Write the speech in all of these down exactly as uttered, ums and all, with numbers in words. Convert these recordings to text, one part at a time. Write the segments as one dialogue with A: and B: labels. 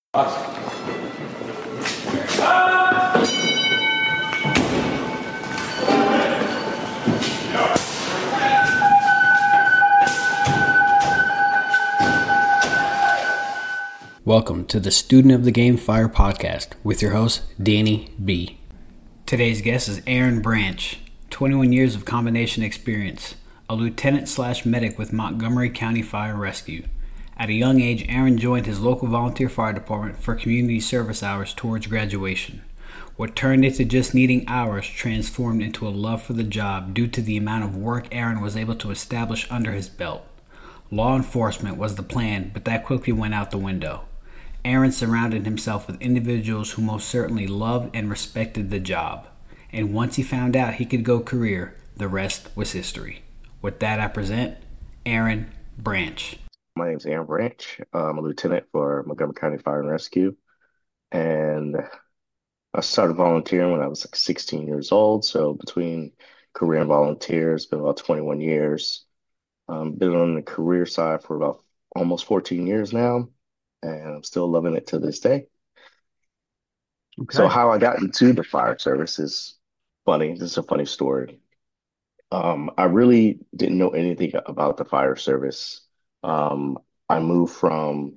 A: Welcome to the Student of the Game Fire podcast with your host, Danny B. Today's guest is Aaron Branch, twenty-one years of combination experience, a lieutenant slash medic with Montgomery County Fire Rescue. At a young age, Aaron joined his local volunteer fire department for community service hours towards graduation. What turned into just needing hours transformed into a love for the job due to the amount of work Aaron was able to establish under his belt. Law enforcement was the plan, but that quickly went out the window. Aaron surrounded himself with individuals who most certainly loved and respected the job. And once he found out he could go career, the rest was history. With that, I present Aaron Branch.
B: My name is Aaron Branch. I'm a lieutenant for Montgomery County Fire and Rescue. And I started volunteering when I was like sixteen years old. So between career and volunteer, it's been about twenty-one years. Um, been on the career side for about almost fourteen years now, and I'm still loving it to this day.
A: Okay.
B: So how I got into the fire service is funny. This is a funny story. Um, I really didn't know anything about the fire service. Um, I moved from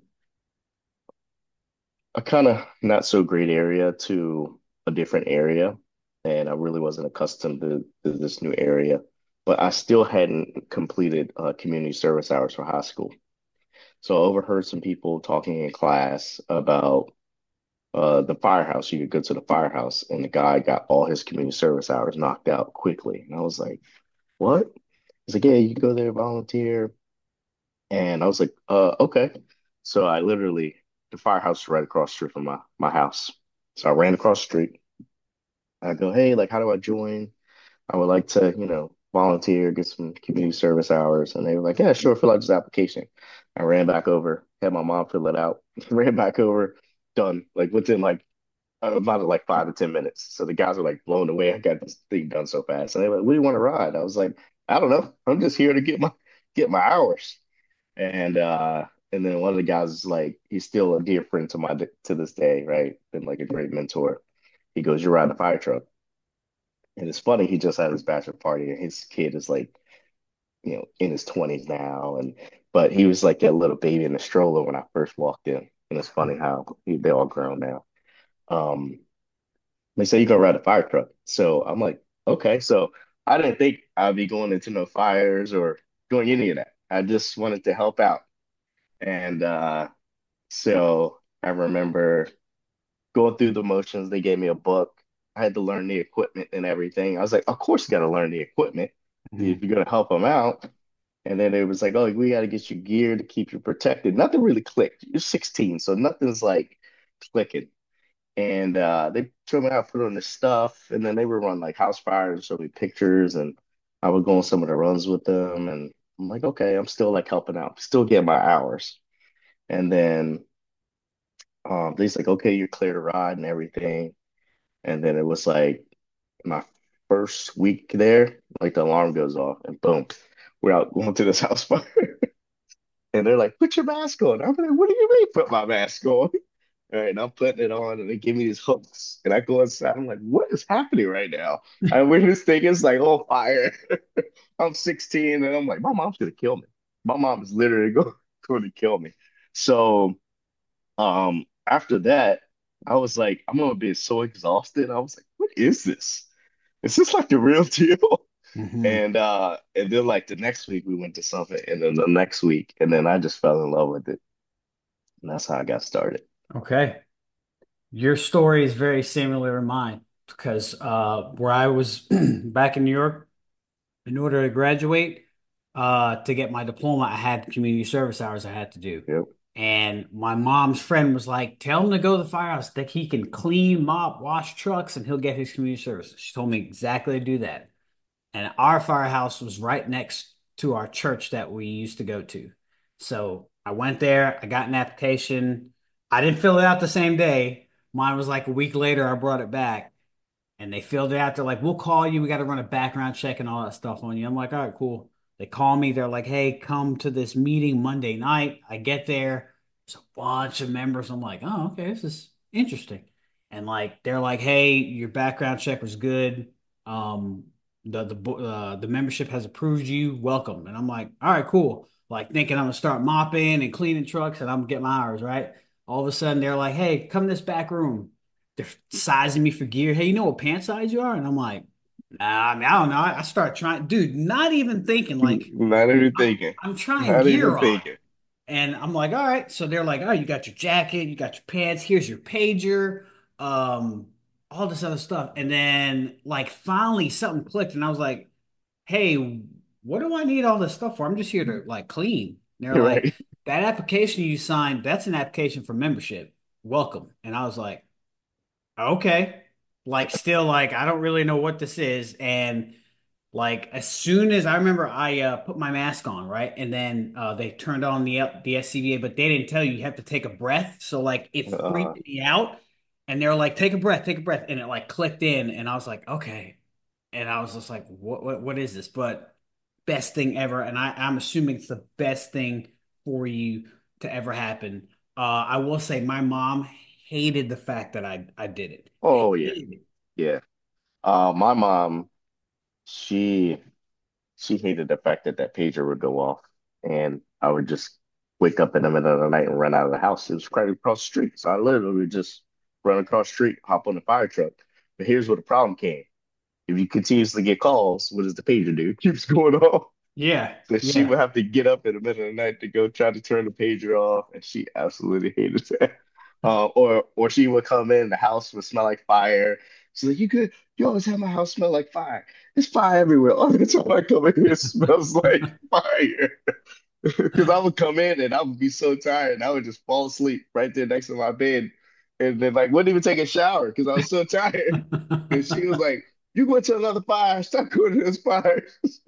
B: a kind of not so great area to a different area, and I really wasn't accustomed to, to this new area. But I still hadn't completed uh, community service hours for high school. So I overheard some people talking in class about uh, the firehouse. You could go to the firehouse, and the guy got all his community service hours knocked out quickly. And I was like, what? He's like, yeah, you can go there, volunteer. And I was like, uh, okay. So I literally, the firehouse is right across the street from my, my house. So I ran across the street. I go, hey, like, how do I join? I would like to, you know, volunteer, get some community service hours. And they were like, yeah, sure, fill out this application. I ran back over, had my mom fill it out, ran back over, done, like within like about like five to ten minutes. So the guys were like blown away. I got this thing done so fast. And they were like, we want to ride. I was like, I don't know. I'm just here to get my get my hours. And uh and then one of the guys is like, he's still a dear friend to my to this day, right? Been like a great mentor. He goes, you're riding a fire truck. And it's funny, he just had his bachelor party and his kid is like, you know, in his twenties now. And but he was like that little baby in the stroller when I first walked in. And it's funny how he, they're all grown now. Um, they say you go ride a fire truck. So I'm like, okay. So I didn't think I'd be going into no fires or doing any of that. I just wanted to help out. And uh, so I remember going through the motions. They gave me a book. I had to learn the equipment and everything. I was like, of course, you got to learn the equipment if you're going to help them out. And then it was like, oh, we got to get you gear to keep you protected. Nothing really clicked. You're sixteen, so nothing's like clicking. And uh, they showed me how to put on this stuff. And then they would run like house fires and show me pictures. And I would go on some of the runs with them. And I'm like, okay, I'm still like helping out, still getting my hours. And then um, they's like, okay, you're clear to ride and everything. And then it was like my first week there, like the alarm goes off and boom, we're out going to this house fire. And they're like, put your mask on. I'm like, what do you mean put my mask on? All right, and I'm putting it on and they give me these hooks. And I go inside. I'm like, what is happening right now? I when this thing is like on fire. I'm sixteen and I'm like, my mom's gonna kill me. My mom is literally go, going to kill me. So um after that, I was like, I'm gonna be so exhausted. I was like, what is this? Is this like the real deal?
A: Mm-hmm.
B: And uh and then like the next week we went to something and then the next week and then I just fell in love with it. And that's how I got started.
A: Okay. Your story is very similar to mine because uh, where I was back in New York, in order to graduate, uh, to get my diploma, I had community service hours I had to do.
B: Yep.
A: And my mom's friend was like, tell him to go to the firehouse that he can clean, mop, wash trucks, and he'll get his community service. She told me exactly to do that. And our firehouse was right next to our church that we used to go to. So I went there, I got an application. I didn't fill it out the same day. Mine was like a week later, I brought it back and they filled it out. They're like, we'll call you. We got to run a background check and all that stuff on you. I'm like, all right, cool. They call me. They're like, hey, come to this meeting Monday night. I get there. There's a bunch of members. I'm like, oh, okay, this is interesting. And like they're like, hey, your background check was good. Um, the the bo- uh, the membership has approved you. Welcome. And I'm like, all right, cool. Like thinking I'm gonna start mopping and cleaning trucks and I'm gonna get my hours, right? All of a sudden they're like, hey, come this back room. They're sizing me for gear. Hey, you know what pant size you are? And I'm like, nah, I mean, I don't know. I, I start trying, dude, not even thinking like
B: Not even
A: I'm,
B: thinking.
A: I'm trying
B: Not even
A: gear on.
B: thinking.
A: And I'm like, all right. So they're like, oh, you got your jacket, you got your pants, here's your pager, um, all this other stuff. And then like finally something clicked and I was like, hey, what do I need all this stuff for? I'm just here to like clean. And they're
B: You're
A: like,
B: right.
A: that application you signed, that's an application for membership. Welcome. And I was like, okay. Like still like I don't really know what this is. And like as soon as I remember, I uh, put my mask on, right, and then uh, they turned on the the S C B A, but they didn't tell you you have to take a breath. So like it
B: Uh,
A: freaked me out, and they were like, "Take a breath, take a breath," and it like clicked in, and I was like, "Okay," and I was just like, "What what what is this?" But best thing ever, and I I'm assuming it's the best thing for you to ever happen. Uh, I will say my mom hated the fact that I I did it.
B: oh yeah,
A: Hated it.
B: yeah. Uh, my mom, she she hated the fact that that pager would go off, and I would just wake up in the middle of the night and run out of the house. It was right across the street, so I literally would just run across the street, hop on the fire truck. But here's where the problem came: if you continuously get calls, what does the pager do? It keeps going off.
A: Yeah,
B: So she
A: yeah.
B: would have to get up in the middle of the night to go try to turn the pager off, and she absolutely hated that. Uh, or or she would come in, the house would smell like fire. She's like, "You could, you always have my house smell like fire. There's fire everywhere. All the time I come in here, it smells like fire." Because I would come in and I would be so tired, and I would just fall asleep right there next to my bed, and then like wouldn't even take a shower because I was so tired. And she was like, "You went to another fire. Stop going to this fire."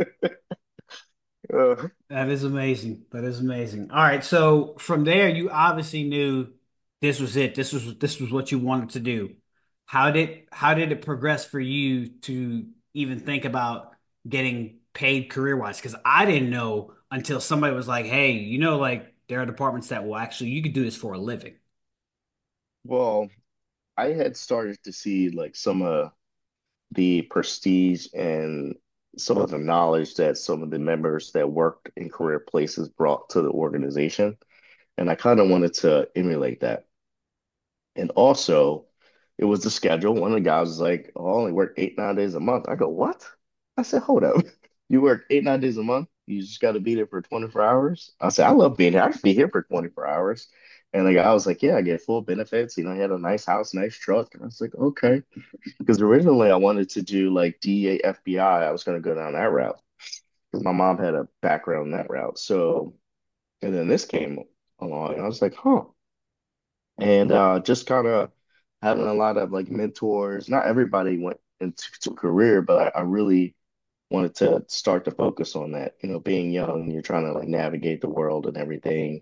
B: Uh,
A: That is amazing. That is amazing. All right, so from there, you obviously knew this was it. This was this was what you wanted to do. How did how did it progress for you to even think about getting paid career wise? Because I didn't know until somebody was like, "Hey, you know, like there are departments that will actually you could do this for a living."
B: well, I had started to see like some of the prestige and some of the knowledge that some of the members that worked in career places brought to the organization. And I kind of wanted to emulate that. And also, it was the schedule. One of the guys was like, oh, I only work eight, nine days a month. I go, what? I said, hold up. You work eight, nine days a month. You just got to be there for twenty-four hours. I said, I love being here. I could be here for twenty-four hours. And the guy was like, yeah, I get full benefits. You know, he had a nice house, nice truck. And I was like, okay. Because originally I wanted to do like D E A, F B I. I I was going to go down that route because my mom had a background in that route. So, and then this came along. And I was like, huh. And uh, just kind of having a lot of like mentors. Not everybody went into to career, but I, I really wanted to start to focus on that. You know, being young, you're trying to like navigate the world and everything.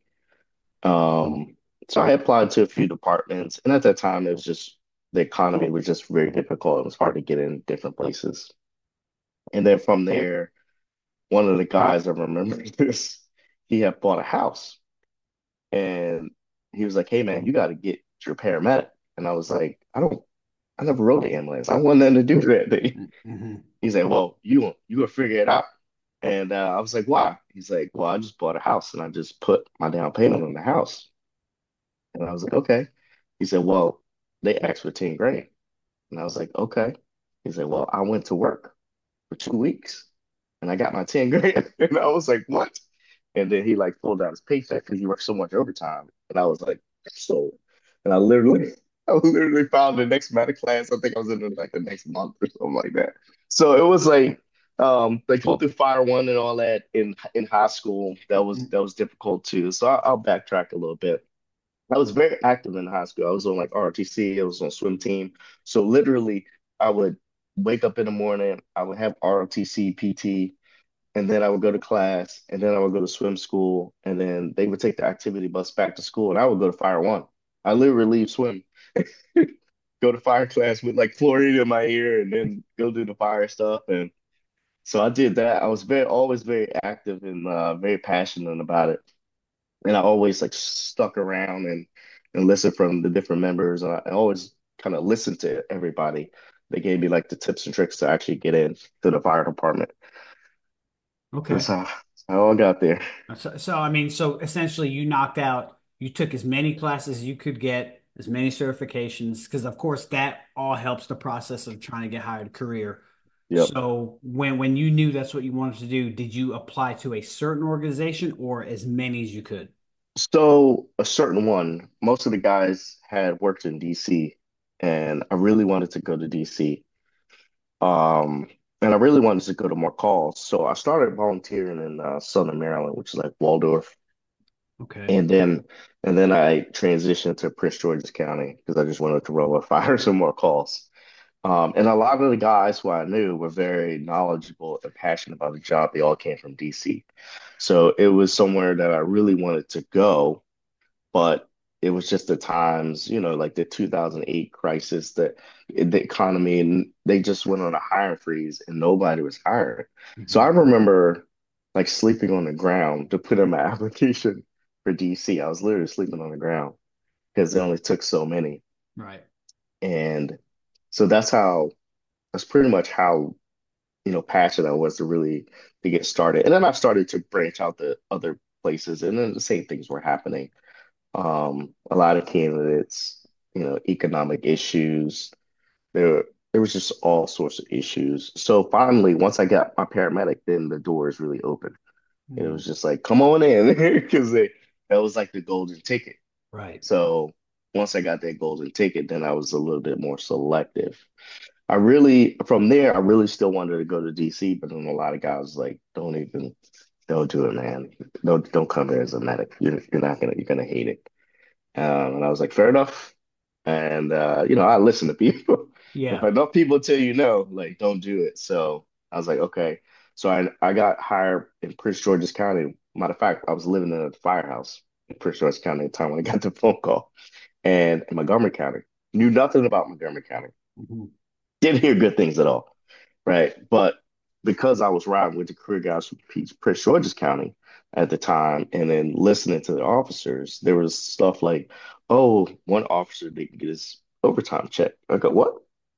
B: Um, so I applied to a few departments, and at that time, it was just the economy was just very difficult. It was hard to get in different places. And then from there, one of the guys I remember this, he had bought a house, and he was like, "Hey man, you got to get your paramedic." And I was like, "I don't, I never rode the ambulance. I want nothing to do with that thing."
A: Mhm.
B: He's like, "Well, you you gonna figure it out." And uh, I was like, "Why?" He's like, "Well, I just bought a house and I just put my down payment on the house." And I was like, "Okay." He said, "Well, they asked for ten grand." And I was like, "Okay." He said, "Well, I went to work for two weeks and I got my ten grand." And I was like, "What?" And then he like pulled out his paycheck because he worked so much overtime. And I was like, so, and I literally, I literally found the next math class. I think I was in it like the next month or something like that. So it was like, um, like go through Fire One and all that in in high school. That was that was difficult too. So I, I'll backtrack a little bit. I was very active in high school. I was on like R O T C. I was on swim team. So literally, I would wake up in the morning. I would have R O T C P T, and then I would go to class, and then I would go to swim school, and then they would take the activity bus back to school, and I would go to Fire One. I literally leave swim, go to fire class with like chlorine in my ear, and then go do the fire stuff. And so I did that. I was very always very active and uh, very passionate about it. and I always like stuck around and and listened from the different members. And I, I always kind of listened to everybody. They gave me like the tips and tricks to actually get in to the fire department. That's
A: Okay.
B: how, that's how I got there.
A: So, so I mean, so essentially you knocked out, you took as many classes as you could get, as many certifications, because of course that all helps the process of trying to get hired career.
B: Yep.
A: So when when you knew that's what you wanted to do, did you apply to a certain organization or as many as you could?
B: So a certain one, most of the guys had worked in D C, and I really wanted to go to D C. Um, and I really wanted to go to more calls. So I started volunteering in uh, Southern Maryland, which is like Waldorf.
A: Okay.
B: And then and then I transitioned to Prince George's County because I just wanted to roll up fire some more calls. Um, and a lot of the guys who I knew were very knowledgeable and passionate about the job. They all came from D C. So it was somewhere that I really wanted to go, but it was just the times, you know, like the two thousand eight crisis, that the economy, and they just went on a hiring freeze and nobody was hired. So I
A: Mhm.
B: remember like sleeping on the ground to put in my application for D C. I was literally sleeping on the ground because they only took so many.
A: Right.
B: And so that's how, that's pretty much how, you know, passionate I was to really to get started. And then I started to branch out to other places, and then the same things were happening. Um, a lot of candidates, you know, economic issues. There, there was just all sorts of issues. So finally, once I got my paramedic, then the doors really opened. It
A: Mm.
B: was just like, come on in, because that was like the golden ticket.
A: Right.
B: So once I got that golden ticket, then I was a little bit more selective. I really, from there, I really still wanted to go to D C, but then a lot of guys like, don't even, don't do it, man. Don't don't come here as a medic. You're you're not gonna you're gonna hate it. Um, and I was like, fair enough. And uh, you know, I listen to people. If
A: Yeah.
B: enough people tell you no, like don't do it. So I was like, okay. So I I got hired in Prince George's County. Matter of fact, I was living in a firehouse in Prince George's County at the time when I got the phone call. And in Montgomery County, knew nothing about Montgomery County.
A: Mhm.
B: Didn't hear good things at all. Right. But because I was riding with the career guys from Prince George's County at the time, and then listening to the officers, there was stuff like, oh, one officer didn't get his overtime check. I go, what?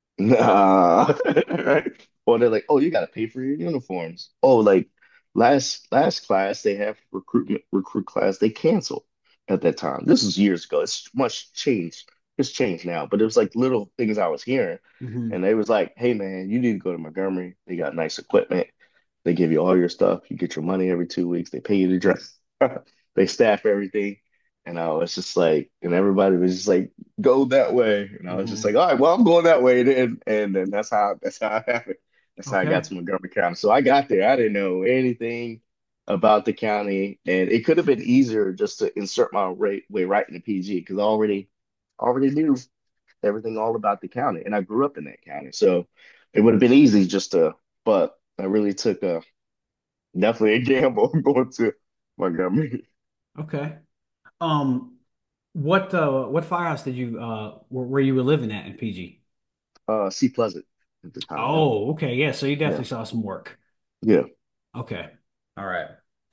B: Nah. Right. Or they're like, oh, you got to pay for your uniforms. Oh, like last last class they have recruitment recruit class they canceled at that time. This is years ago. It's much changed. It's changed now, but it was like little things I was hearing,
A: Mhm.
B: and they was like, hey man, you need to go to Montgomery. They got nice equipment. They give you all your stuff. You get your money every two weeks. They pay you to dress. They staff everything. And I was just like, and everybody was just like, go that way. And I was just
A: Mhm.
B: like, all right, well, I'm going that way then. And then that's how that's how it happened. That's how I got
A: Okay.
B: to Montgomery County. So I got there. I didn't know anything about the county. And it could have been easier just to insert my right, way right into P G because I already already knew everything all about the county. And I grew up in that county. So it would have been easy just to, but I really took a definitely a gamble going to Montgomery.
A: Okay. Um, what uh what firehouse did you uh where, where you were living at in P G?
B: Uh, C Pleasant at the time. Yeah.
A: Oh, okay. Yeah, so you
B: Yeah.
A: definitely saw some work.
B: Yeah.
A: Okay. All right.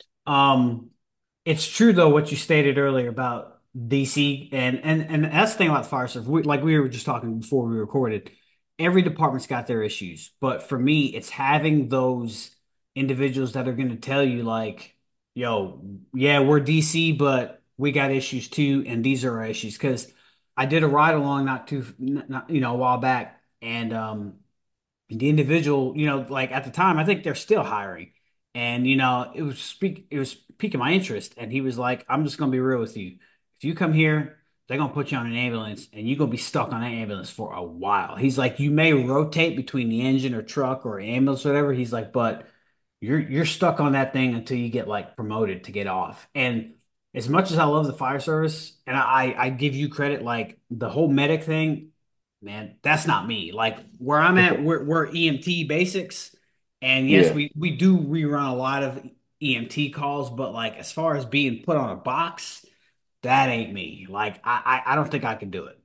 A: Um, it's true though what you stated earlier about D C and and and that's the thing about the fire service. We, like we were just talking before we recorded. Every department's got their issues, but for me, it's having those individuals that are going to tell you like, "Yo, yeah, we're D C, but we got issues too, and these are our issues." Because I did a ride along not too, not, you know, a while back, and um, the individual, you know, like at the time, I think they're still hiring. And, you know, it was speak it was piquing my interest. And he was like, I'm just gonna be real with you. If you come here, they're gonna put you on an ambulance and you're gonna be stuck on that ambulance for a while. He's like, you may rotate between the engine or truck or ambulance, or whatever. He's like, but you're you're stuck on that thing until you get like promoted to get off. And as much as I love the fire service, and I I give you credit, like the whole medic thing, man, that's not me. Like where I'm at, we're, we're E M T basics. And yes,
B: Yeah.
A: we, we do rerun a lot of E M T calls, but like as far as being put on a box, that ain't me. Like I, I, I don't think I could do it.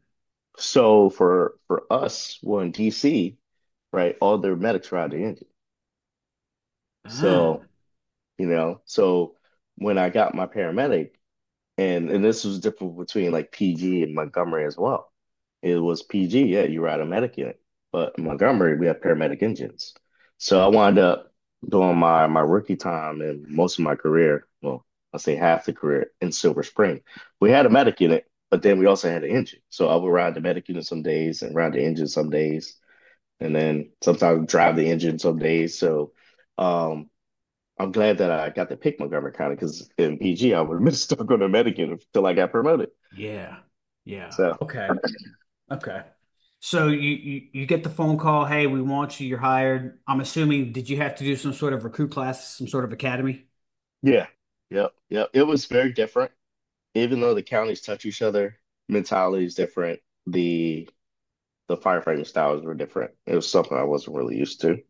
B: So for for us, well in D C, right, all their medics ride the engine.
A: Ah,
B: So, you know, so when I got my paramedic, And and this was different between like P G and Montgomery as well. It was P G, yeah, you were out of medic unit, but in Montgomery we have paramedic engines. So I wound up doing my my rookie time and most of my career, well, I'll say half the career in Silver Spring. We had a medic unit, but then we also had an engine. So I would ride the medic unit some days and ride the engine some days, and then sometimes drive the engine some days. So um I'm glad that I got to pick Montgomery County because in P G I would have been stuck on the medic unit until I got promoted.
A: Yeah. Yeah.
B: So
A: Okay. Okay. So you, you you get the phone call, hey, we want you, you're hired. I'm assuming, did you have to do some sort of recruit class, some sort of academy?
B: yeah, yep, yep. It was very different. Even though the counties touch each other, mentality is different. The the firefighting styles were different. It was something I wasn't really used to.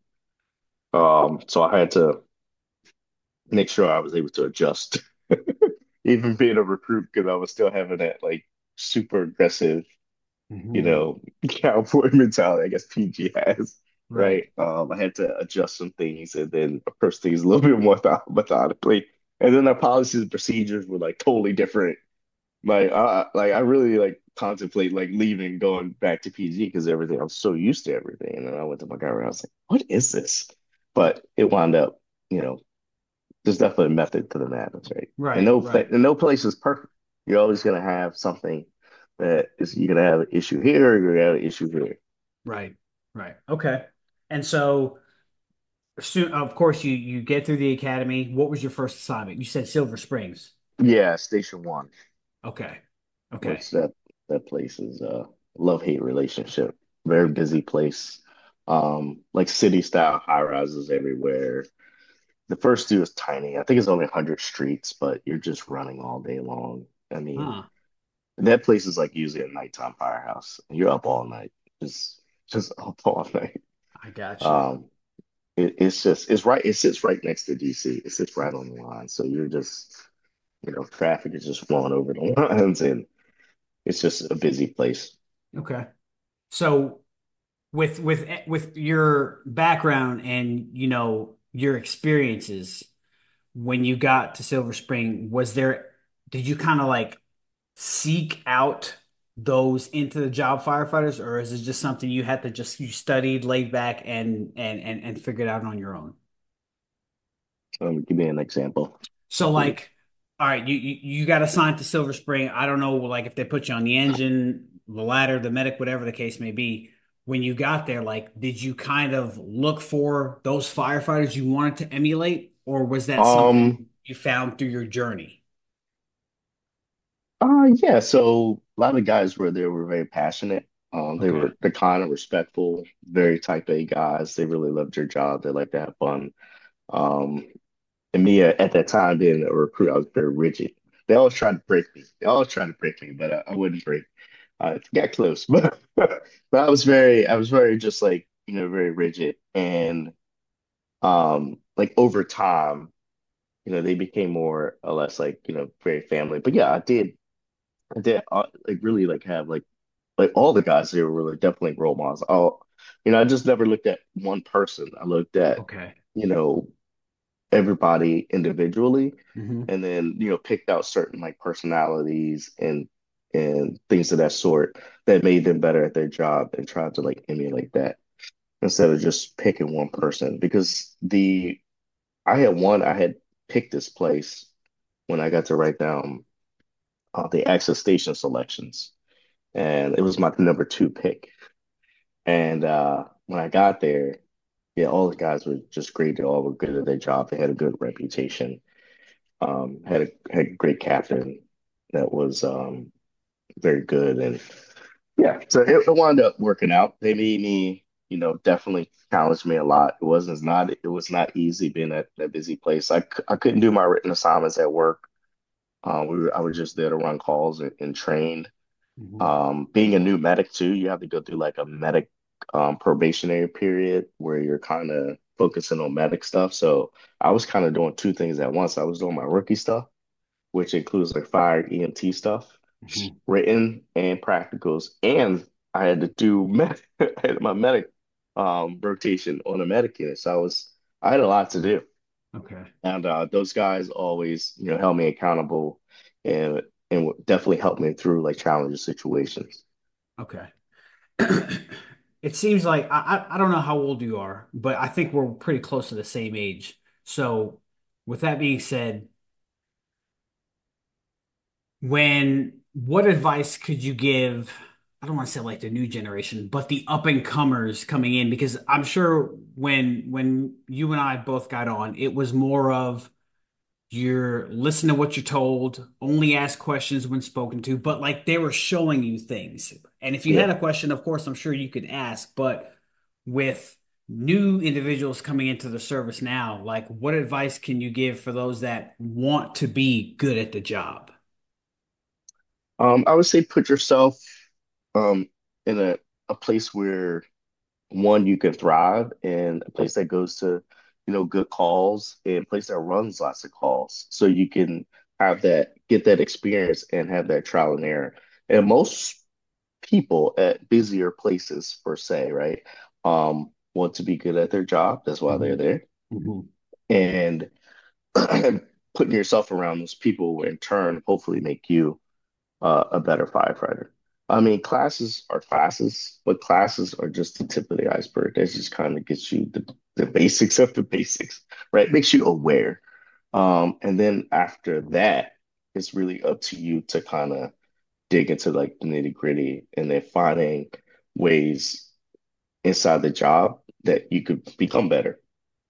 B: Um, so I had to make sure I was able to adjust, even being a recruit, because I was still having that like super aggressive, you
A: Hmm.
B: know, cowboy mentality, I guess P G has,
A: Right.
B: right? Um, I had to adjust some things and then approach things a little bit more th methodically. And then our policies and procedures were like totally different. Like I like I really like contemplate like leaving, going back to P G because everything I'm so used to everything. And then I went to Montgomery, I was like, what is this? But it wound up, you know, there's definitely a method to the madness, right? And
A: Right.
B: no pla-
A: Right.
B: and no place is perfect. You're always gonna have something that is you're gonna have an issue here, you're gonna have an issue here.
A: Right. Right. Okay. And so soon, of course, you you get through the academy. What was your first assignment? You said Silver Springs.
B: Yeah, Station One,
A: Okay. Okay.
B: which that that place is a love-hate relationship. Very busy place. Um, like city style high rises everywhere. The first two is tiny. I think it's only one hundred streets, but you're just running all day long. I mean,
A: Huh.
B: that place is like usually a nighttime firehouse. You're up all night, just just up all night.
A: I got you.
B: Um, it, it's just it's right. It sits right next to D C. It sits right on the line, so you're just you know traffic is just flowing over the lines, and it's just a busy place.
A: Okay. So with with with your background and you know your experiences when you got to Silver Spring, was there did you kind of like seek out those into the job firefighters, or is it just something you had to just you studied, laid back, and and and and figured out on your own?
B: Um, give me an example.
A: So like, all right, you you, you got assigned to Silver Spring. I don't know, like if they put you on the engine, the ladder, the medic, whatever the case may be. When you got there, like, did you kind of look for those firefighters you wanted to emulate, or was that
B: Um,
A: something you found through your journey?
B: uh, yeah. So a lot of the guys were there were very passionate. Um, they
A: Okay.
B: were the kind of respectful, very type A guys. They really loved their job. They like to have fun. Um, and me uh, at that time being a recruit, I was very rigid. They always tried to break me. They always tried to break me, but I, I wouldn't break. I got close, but but I was very, I was very just like you know very rigid, and um, like over time, you know, they became more or less like you know very family. But yeah, I did, I did uh, like really like have like like all the guys there were really definitely role models. Oh, you know, I just never looked at one person. I looked at
A: Okay.
B: you know everybody individually
A: Hmm.
B: and then you know picked out certain like personalities and and things of that sort that made them better at their job and tried to like emulate that instead of just picking one person because the I had one I had picked this place when I got to write down uh, the access station selections and it was my number two pick and uh when I got there yeah all the guys were just great they all were good at their job they had a good reputation um, had a had a great captain that was um, very good, and yeah, so it, it wound up working out. They made me, you know, definitely challenged me a lot. It wasn't not it was not easy being at that busy place. I, c- I couldn't do my written assignments at work. Um, we were, I was just there to run calls and, and train.
A: Hmm.
B: Um, being a new medic too, you have to go through like a medic um, probationary period where you're kind of focusing on medic stuff. So I was kind of doing two things at once. I was doing my rookie stuff which includes like fire E M T stuff,
A: Hmm.
B: written and practicals. And I had to do med I had my medic um, rotation on a medic unit. So I was I had a lot to do.
A: Okay.
B: And uh, those guys always, you know, held me accountable. And and would definitely help me through like challenging situations.
A: Okay. It seems like I, I I don't know how old you are, but I think we're pretty close to the same age. So, with that being said, when what advice could you give? I don't want to say like the new generation, but the up and comers coming in, because I'm sure when when you and I both got on, it was more of you're listen to what you're told, only ask questions when spoken to, but like they were showing you things. And if you
B: Yeah.
A: had a question, of course, I'm sure you could ask, but with new individuals coming into the service now, like what advice can you give for those that want to be good at the job?
B: Um, I would say put yourself um in a, a place where one you can thrive and a place that goes to, you know, good calls and a place that runs lots of calls. So you can have that, get that experience and have that trial and error. And most people at busier places per se, right? Um, want to be good at their job. That's why they're
A: Mhm.
B: there.
A: Mhm.
B: And putting yourself around those people will in turn hopefully make you uh, a better firefighter. I mean, classes are classes, but classes are just the tip of the iceberg. That just kind of gets you the, the basics of the basics, right? Makes you aware. Um, and then after that, it's really up to you to kind of dig into like the nitty gritty and then finding ways inside the job that you could become better.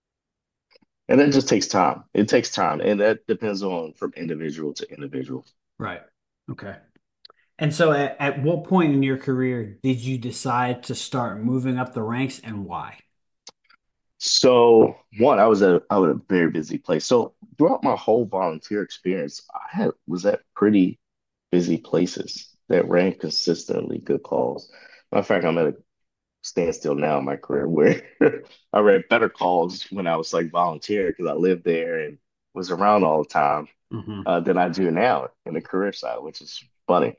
B: And that just takes time. It takes time. And that depends on from individual to individual.
A: Right. Okay. And so at, at what point in your career did you decide to start moving up the ranks and why?
B: So one, I was at I was at a very busy place. So throughout my whole volunteer experience, I had was at pretty busy places that ran consistently good calls. Matter of fact, I'm at a standstill now in my career where I read better calls when I was like volunteer because I lived there and was around all the time
A: Hmm.
B: uh, than I do now in the career side, which is funny.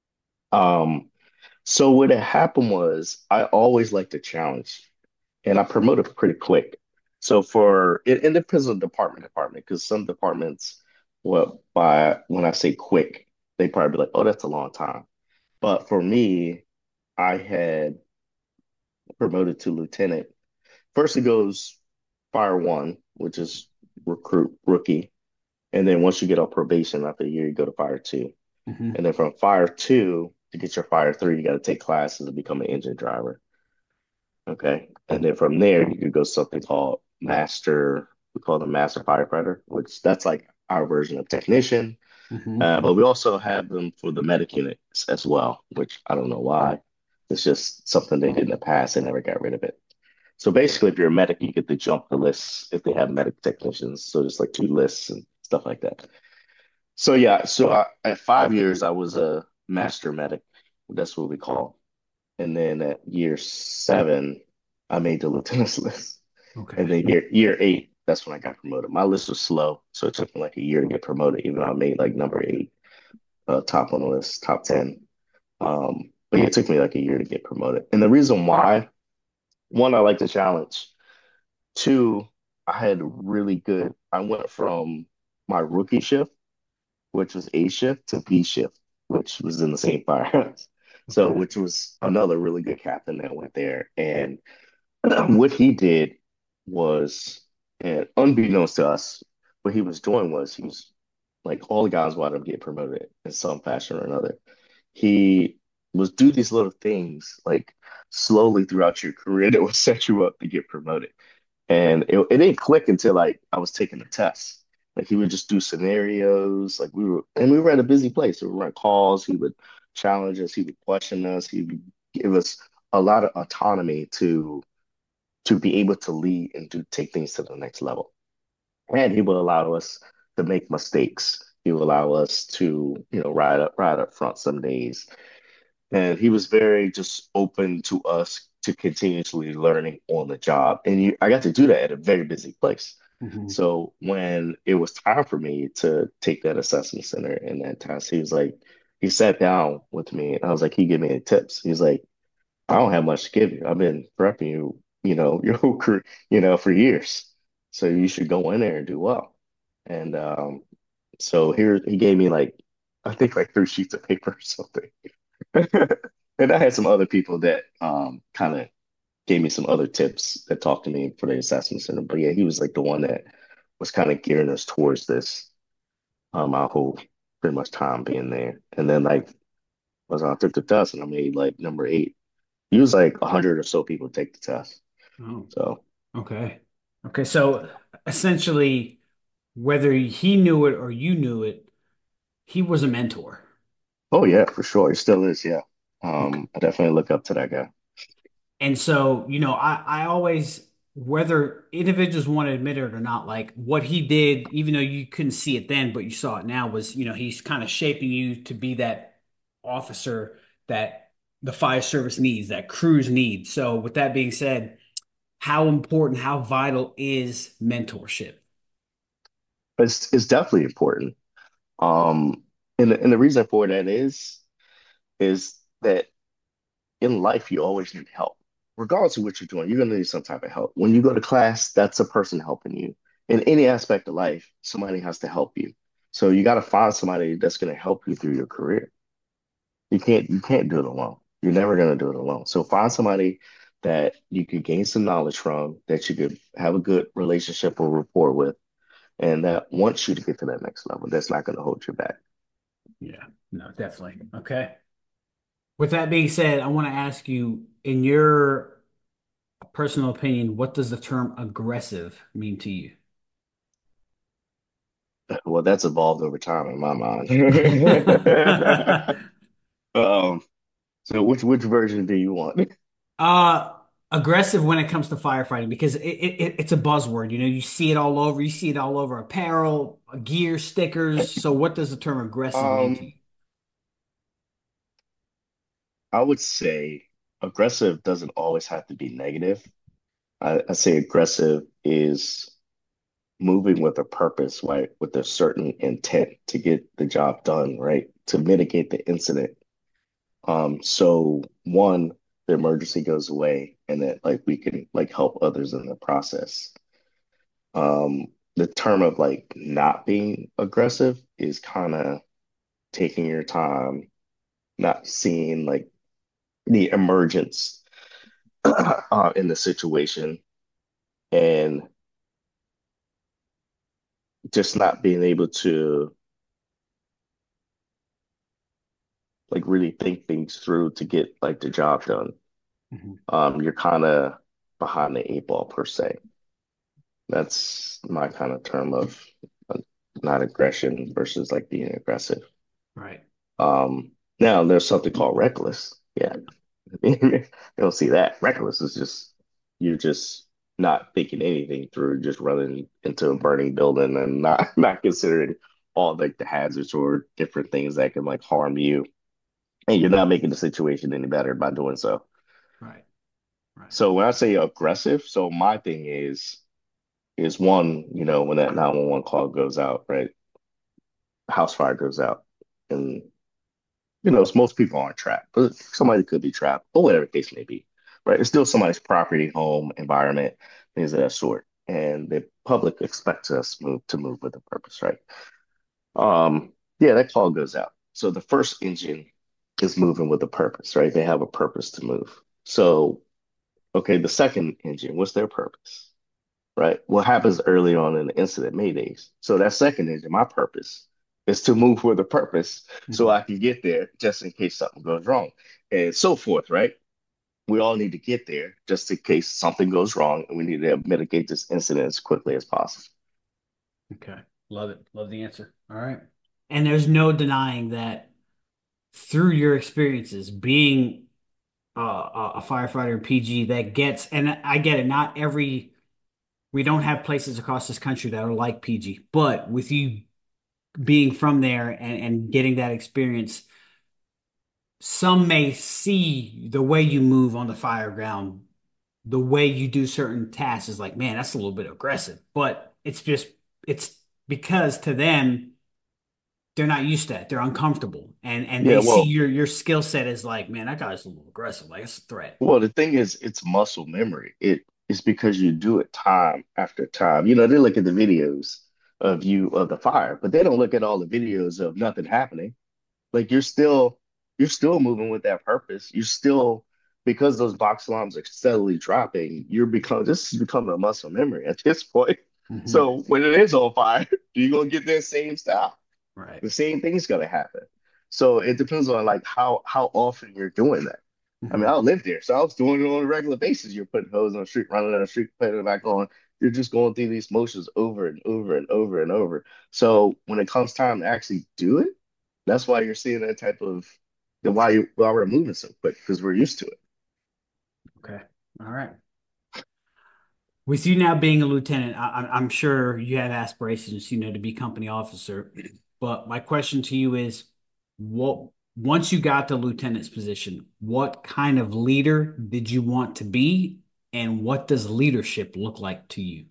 B: Um, so what had happened was I always liked a challenge and I promoted pretty quick. So for it, it depends on department department because some departments, well, by when I say quick, they probably be like, oh, that's a long time. But for me, I had promoted to lieutenant. First, it goes fire one, which is recruit rookie. And then once you get on probation after a year, you go to fire two.
A: Hmm.
B: And then from fire two to get your fire three, you got to take classes and become an engine driver. Okay. And then from there, you could go something called master, we call them master firefighter, which that's like our version of technician.
A: Hmm.
B: Uh, but we also have them for the medic units as well, which I don't know why. It's just something they did in the past. They never got rid of it. So basically, if you're a medic, you get to jump the lists if they have medic technicians. So just like two lists and stuff like that. So yeah, so I, at five years, I was a master medic. That's what we call. And then at year seven, I made the lieutenant's list. And
A: Okay.
B: then year year eight, that's when I got promoted. My list was slow, so it took me like a year to get promoted, even though I made like number eight, uh, top on the list, top ten. Um, but yeah, it took me like a year to get promoted. And the reason why, one, I like the challenge. Two, I had really good. I went from my rookie shift, which was A shift, to B shift, which was in the same firehouse. So,
A: Okay.
B: which was another really good captain that went there. And what he did was, and unbeknownst to us, what he was doing was he was like all the guys wanted him to get promoted in some fashion or another. He was do these little things like slowly throughout your career that would set you up to get promoted. And it, it didn't click until like I was taking the test. Like he would just do scenarios. Like we were, and we were at a busy place. So we were on calls. He would challenge us. He would question us. He would give us a lot of autonomy to to be able to lead and to take things to the next level. And he will allow us to make mistakes. He will allow us to, you know, ride up, ride up front some days. And he was very just open to us to continuously learning on the job. And you, I got to do that at a very busy place.
A: Hmm.
B: So when it was time for me to take that assessment center and that test, he was like, he sat down with me and I was like, he gave me the tips. He's like, I don't have much to give you. I've been prepping you, you know, your whole career, you know, for years. So you should go in there and do well. And um, so here he gave me like I think like three sheets of paper or something. And I had some other people that um kind of gave me some other tips that talked to me for the assessment center. But yeah, he was like the one that was kind of gearing us towards this um our whole pretty much time being there. And then like was I took the test and I made like number eight. He was like a hundred or so people take the test.
A: Oh,
B: So
A: okay. Okay, so essentially, whether he knew it or you knew it, he was a mentor.
B: oh yeah, for sure. He still is, yeah.
A: Okay.
B: Um, I definitely look up to that guy.
A: And so, you know, I, I always, whether individuals want to admit it or not, like what he did, even though you couldn't see it then, but you saw it now, was, you know, he's kind of shaping you to be that officer that the fire service needs, that crews need. So, with that being said, how important, how vital is mentorship?
B: But it's it's definitely important. Um, and the, and the reason for that is is that in life you always need help. Regardless of what you're doing, you're gonna need some type of help. When you go to class, that's a person helping you. In any aspect of life, somebody has to help you. So you got to find somebody that's gonna help you through your career. You can't you can't do it alone. You're never gonna do it alone. So find somebody that you could gain some knowledge from, that you could have a good relationship or rapport with, and that wants you to get to that next level. That's not going to hold you back.
A: Yeah, no, definitely. Okay. With that being said, I want to ask you, in your personal opinion, what does the term aggressive mean to you?
B: Well, that's evolved over time in my mind. Um, so which which version do you want?
A: Uh, aggressive when it comes to firefighting because it, it it's a buzzword. You know, you see it all over. You see it all over apparel, gear, stickers. So, what does the term aggressive mean to you?
B: Um, I would say aggressive doesn't always have to be negative. I, I say aggressive is moving with a purpose, right? With a certain intent to get the job done, right? To mitigate the incident. Um, so one, the emergency goes away and that like we can like help others in the process. Um, the term of like not being aggressive is kind of taking your time, not seeing like the emergence uh, in the situation and just not being able to like really think things through to get like the job done.
A: Mhm.
B: Um, you're kind of behind the eight ball per se. That's my kind of term of uh, not aggression versus like being aggressive.
A: Right.
B: Um, now there's something called reckless. Yeah, you don't see that. Reckless is just you're just not thinking anything through, just running into a burning building and not not considering all like the hazards or different things that can like harm you, and you're not making the situation any better by doing so.
A: Right. Right.
B: So when I say aggressive, so my thing is is one, you know, when that nine one one call goes out, right? House fire goes out, and you know, most people aren't trapped, but somebody could be trapped, or whatever the case may be, right? It's still somebody's property, home, environment, things of that sort. And the public expects us move to move with a purpose, right? Um, yeah, that call goes out. So the first engine is moving with a purpose, right? They have a purpose to move. So, okay, the second engine, what's their purpose? Right? What happens early on in the incident, Maydays. So that second engine, my purpose is to move with a purpose so
A: Mhm.
B: I can get there just in case something goes wrong and so forth, right? We all need to get there just in case something goes wrong and we need to mitigate this incident as quickly as possible.
A: Okay. Love it. Love the answer. All right. And there's no denying that through your experiences being uh, a a firefighter in P G that gets, and I get it, not every, we don't have places across this country that are like P G, but with you being from there and, and getting that experience, some may see the way you move on the fire ground, the way you do certain tasks is like, man, that's a little bit aggressive. But it's just, it's because to them, they're not used to that. They're uncomfortable. And and
B: Yeah,
A: they see
B: well,
A: your your skill set as like, man, that guy's a little aggressive. Like it's a threat.
B: well, the thing is, it's muscle memory. It is because you do it time after time. You know, they look at the videos of you of the fire, but they don't look at all the videos of nothing happening. Like you're still you're still moving with that purpose. You're still because those box alarms are steadily dropping, you're become this is becoming a muscle memory at this point.
A: Hmm.
B: So when it is on fire, you're gonna get that same style.
A: Right.
B: The same thing's gonna happen. So it depends on like how how often you're doing that. I mean,
A: Hmm.
B: I lived there, so I was doing it on a regular basis. You're putting hose on the street, running down the street, putting it back on. You're just going through these motions over and over and over and over. So when it comes time to actually do it, that's why you're seeing that type of why you why we're moving so quick because we're used to it.
A: Okay. All right. With you now being a lieutenant, I, I'm I'm sure you have aspirations, you know, to be company officer. But my question to you is, what once you got the lieutenant's position, what kind of leader did you want to be, and what does leadership look like to you?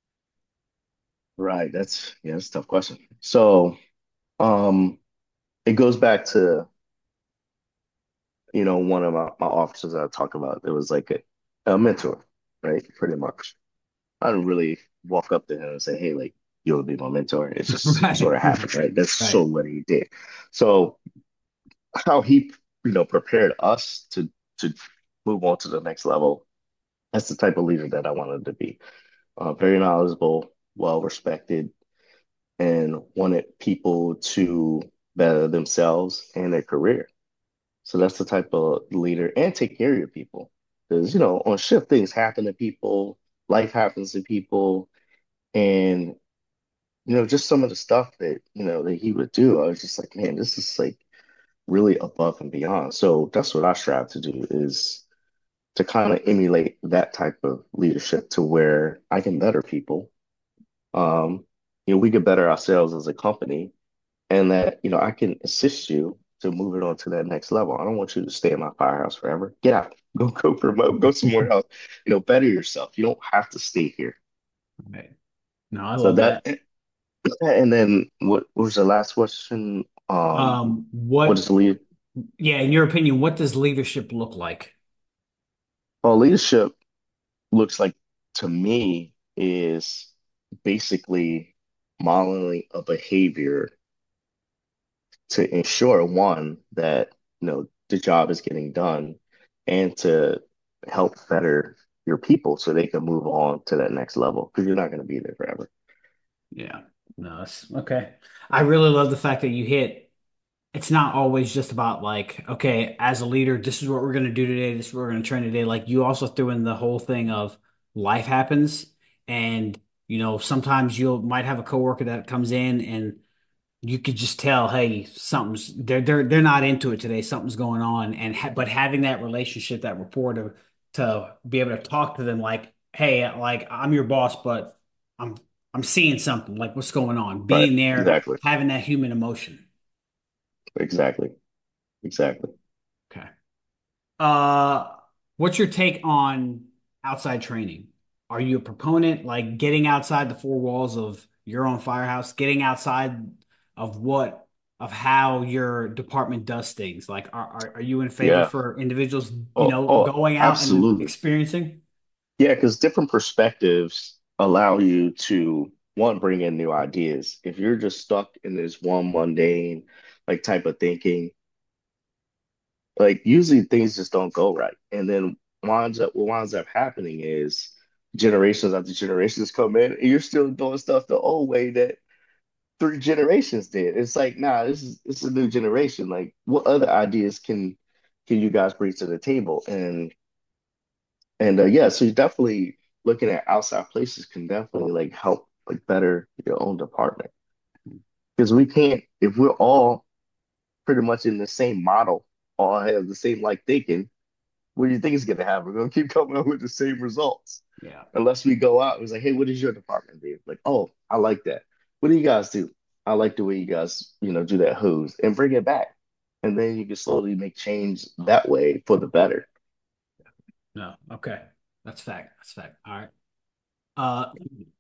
B: Right. That's yeah, that's a tough question. So um it goes back to, you know, one of my, my officers that I talk about. It was like a, a mentor, right? Pretty much. I didn't really walk up to him and say, hey, like, you'll be my mentor. It's just sort
A: Right,
B: of happened, right? That's
A: right.
B: so what he did. So how he, you know, prepared us to to move on to the next level. That's the type of leader that I wanted to be. Uh, very knowledgeable, well respected, and wanted people to better themselves and their career. So that's the type of leader and take care of your people. Because, you know, on shift, things happen to people, life happens to people. And, you know, just some of the stuff that, you know, that he would do, I was just like, man, this is like really above and beyond. So that's what I strive to do is to kind of emulate that type of leadership to where I can better people. Um, you know, we could better ourselves as a company and that, you know, I can assist you to move it on to that next level. I don't want you to stay in my firehouse forever. Get out, go go promote, go somewhere else. You know, better yourself. You don't have to stay here.
A: Right. No, I
B: So
A: love
B: that,
A: that.
B: and then what, what was the last question? Um,
A: Um,
B: what is
A: what,
B: the lead?
A: yeah, in your opinion, what does leadership look like?
B: Well, leadership looks like to me is basically modeling a behavior to ensure one that you know the job is getting done and to help better your people so they can move on to that next level because you're not going to be there forever.
A: Yeah. No, that's okay. I really love the fact that you hit it's not always just about like, okay, as a leader, this is what we're going to do today. This is what we're going to train today. Like you also threw in the whole thing of life happens. And, you know, sometimes you'll might have a coworker that comes in and you could just tell, hey, something's they're they're they're not into it today. Something's going on. And ha but having that relationship, that rapport to to be able to talk to them like, hey, like I'm your boss, but I'm I'm seeing something. Like what's going on?
B: Right.
A: Being there,
B: Exactly.
A: having that human emotion.
B: Exactly. Exactly.
A: Okay. Uh, what's your take on outside training? Are you a proponent, like getting outside the four walls of your own firehouse, getting outside of what, of how your department does things? Like, are, are, are you in favor
B: Yeah.
A: for individuals, you
B: Oh,
A: know,
B: oh,
A: going out and
B: absolutely.
A: experiencing?
B: Yeah, because different perspectives allow you to one bring in new ideas. If you're just stuck in this one mundane like type of thinking, like usually things just don't go right. And then winds up what winds up happening is generations after generations come in and you're still doing stuff the old way that three generations did. It's like, nah, this is this is a new generation. Like what other ideas can can you guys bring to the table? And and uh, yeah, so you definitely looking at outside places can definitely like help like better your own department. Because we can't if we're all pretty much in the same model, all have the same like thinking, what do you think is going to happen? We're going to keep coming up with the same results
A: Yeah.
B: unless we go out. It's like, hey, what does your department do? Like, oh, I like that. What do you guys do? I like the way you guys, you know, do that hose and bring it back. And then you can slowly make change that way for the better.
A: No. Okay. That's fact. That's fact. All right. Uh,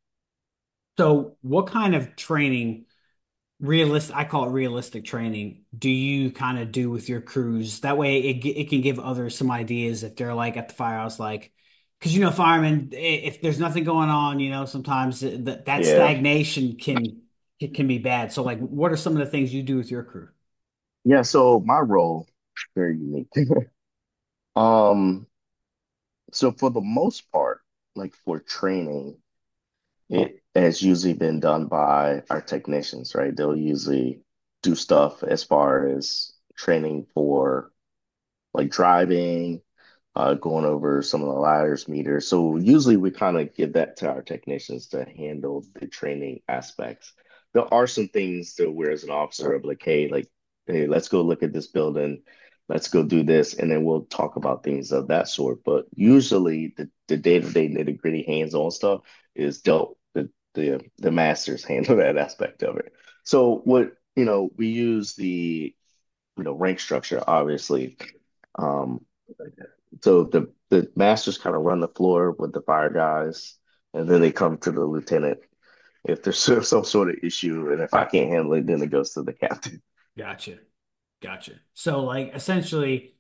A: so what kind of training? Realistic, I call it realistic training. Do you kind of do with your crews? That way it gi- it can give others some ideas if they're like at the firehouse, like, because you know, firemen, i- if there's nothing going on, you know, sometimes that that
B: Yeah.
A: stagnation can it can be bad. So, like, what are some of the things you do with your crew?
B: Yeah, so my role very unique. Um, so for the most part, like for training, it has usually been done by our technicians, right? They'll usually do stuff as far as training for like driving, uh, going over some of the ladders meters. So usually we kind of give that to our technicians to handle the training aspects. There are some things that where as an officer of like, hey, like, hey, let's go look at this building, let's go do this, and then we'll talk about things of that sort. But usually the the day-to-day nitty-gritty hands-on stuff is dealt the the the masters handle that aspect of it. So what, you know, we use the you know rank structure, obviously. Um, so the the masters kind of run the floor with the fire guys, and then they come to the lieutenant if there's some sort of issue, and if I can't handle it, then it goes to the captain.
A: Gotcha. Gotcha. So like essentially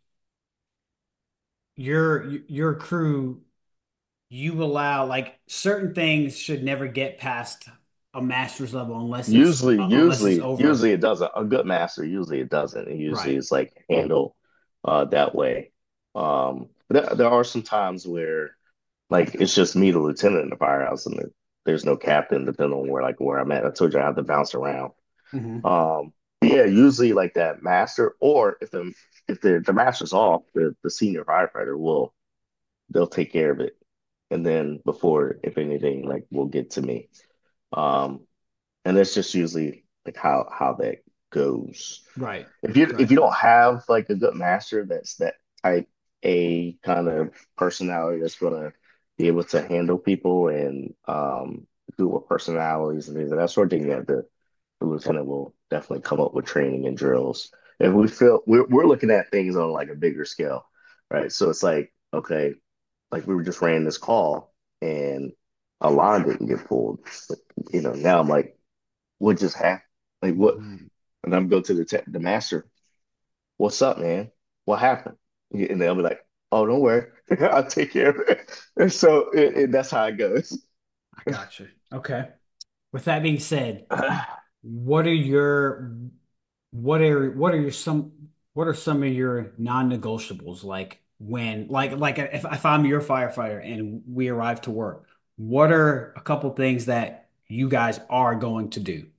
A: your your crew, you allow like certain things should never get past a master's level unless it's
B: Usually,
A: uh, unless it's
B: usually,
A: over.
B: usually it doesn't. A good master, usually it doesn't. It usually
A: Right.
B: is like handled uh, that way. Um, but there, there are some times where like it's just me, the lieutenant in the firehouse, and there, there's no captain, depending on where like where I'm at. I told you I have to bounce around.
A: Hmm.
B: Um, yeah, usually like that master, or if the if the the master's off, the the senior firefighter will they'll take care of it, and then before if anything like will get to me. Um, and that's just usually like how how that goes.
A: Right.
B: If you if
A: Right.
B: you don't have like a good master that's that type A kind of personality that's gonna be able to handle people and um do with personalities and things of that sort, then you have to the lieutenant will definitely come up with training and drills. If we feel we're we're looking at things on like a bigger scale, right? So it's like, okay, like we were just ran this call and a line didn't get pulled. But, you know, now I'm like, what just happened? Like what?
A: Mhm.
B: And I'm go to the te- the master. What's up, man? What happened? And they'll be like, oh, don't worry, I'll take care of it. And so it, it, that's how it goes.
A: I got you. Okay. With that being said, what are your what are what are your some what are some of your non-negotiables like when like like if, if I'm your firefighter and we arrive to work, what are a couple things that you guys are going to do?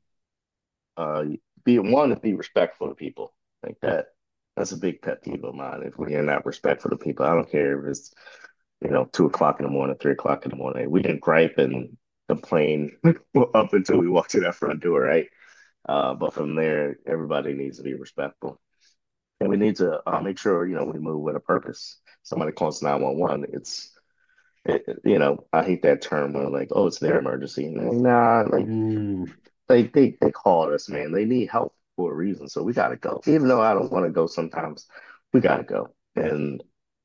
B: Uh, be one to be respectful to people like that. That's a big pet peeve of mine. If we're not respectful to people, I don't care if it's you know two o'clock in the morning, three o'clock in the morning. We can gripe and complain up until we walk to that front door, right? Uh, but from there, everybody needs to be respectful, and we need to uh, make sure you know we move with a purpose. Somebody calls nine one one. It's it, you know I hate that term when like oh it's their emergency. Nah, like
A: Mm,
B: they they they called us, man. They need help for a reason, so we gotta go. Even though I don't want to go sometimes, we gotta go. And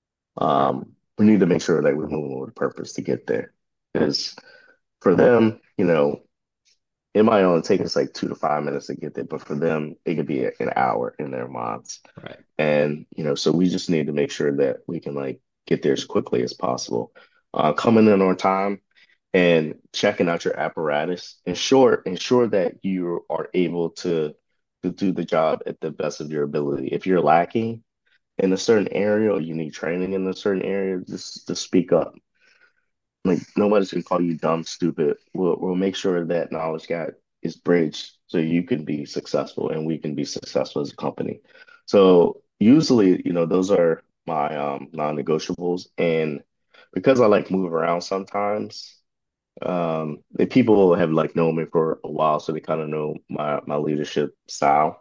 B: um, we need to make sure that we're moving with a purpose to get there. Because for them, you know, it might only take us like two to five minutes to get there, but for them, it could be an hour in their minds.
A: right.
B: And, you know, so we just need to make sure that we can like get there as quickly as possible. Uh, coming in on time and checking out your apparatus. Ensure ensure that you are able to to do the job at the best of your ability. If you're lacking in a certain area or you need training in a certain area, just to speak up. Like nobody's gonna call you dumb, stupid. We'll we'll make sure that knowledge gap is bridged so you can be successful and we can be successful as a company. So usually, you know, those are my um non-negotiables. And because I like move around sometimes, um, the people have like known me for a while, so they kind of know my my leadership style.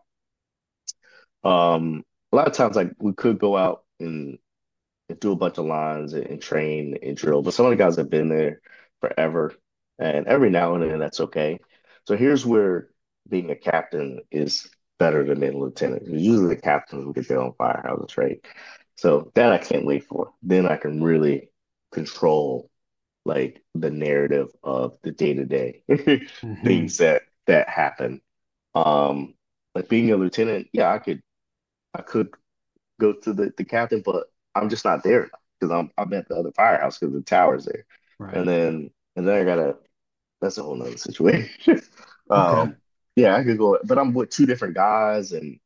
B: Um, a lot of times, like we could go out and and do a bunch of lines and, and train and drill. But some of the guys have been there forever, and every now and then that's okay. So here's where being a captain is better than being a lieutenant. Usually the captains will get their own firehouses, right? So that I can't wait for. Then I can really control like the narrative of the day to day
A: Hmm.
B: things that that happen. Um, like being a lieutenant, yeah, I could I could go to the, the captain, but I'm just not there because I'm I'm at the other firehouse because the tower's there. And
A: Right.
B: then and then I gotta that's a whole nother situation.
A: Okay.
B: um yeah, I could go, but I'm with two different guys and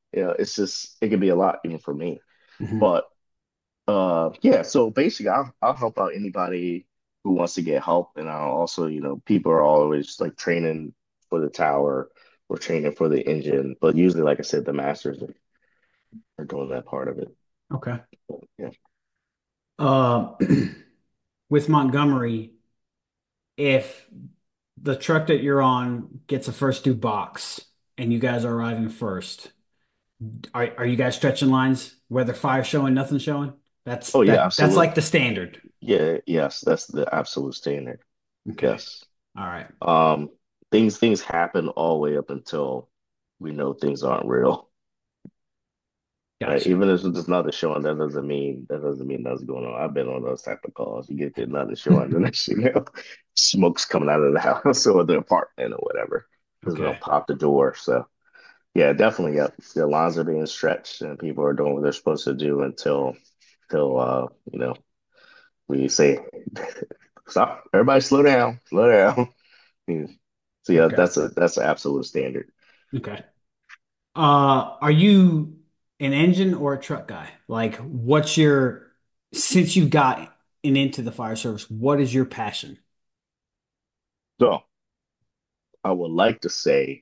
B: You know, it's just it can be a lot even for me.
A: Hmm.
B: But uh yeah, so basically I'll I'll help out anybody who wants to get help. And I'll also, you know, people are always like training for the tower or training for the engine. But usually, like I said, the masters are, are doing that part of it.
A: Okay.
B: Yeah.
A: Uh, with Montgomery, if the truck that you're on gets a first due box and you guys are arriving first, are are you guys stretching lines? Whether fire showing, nothing showing? That's
B: Oh yeah,
A: that that's
B: absolutely.
A: like the standard.
B: Yeah, yes, that's the absolute standard.
A: Okay.
B: Yes.
A: All right.
B: Um, things things happen all the way up until we know things aren't real. Right?
A: Gotcha.
B: Even if there's nothing showing, that doesn't mean that doesn't mean nothing's going on. I've been on those type of calls. You get there, nothing showing, the next thing you know, smoke's coming out of the house or the apartment or whatever. Because we don't
A: Okay.
B: pop the door. So yeah, definitely. Yeah, the lines are being stretched and people are doing what they're supposed to do until until uh, you know, we say stop, everybody slow down, slow down. Yeah. So yeah,
A: Okay.
B: that's a that's an absolute standard.
A: Okay. Uh, are you an engine or a truck guy? Like, what's your, since you got in into the fire service, what is your passion?
B: So I would like to say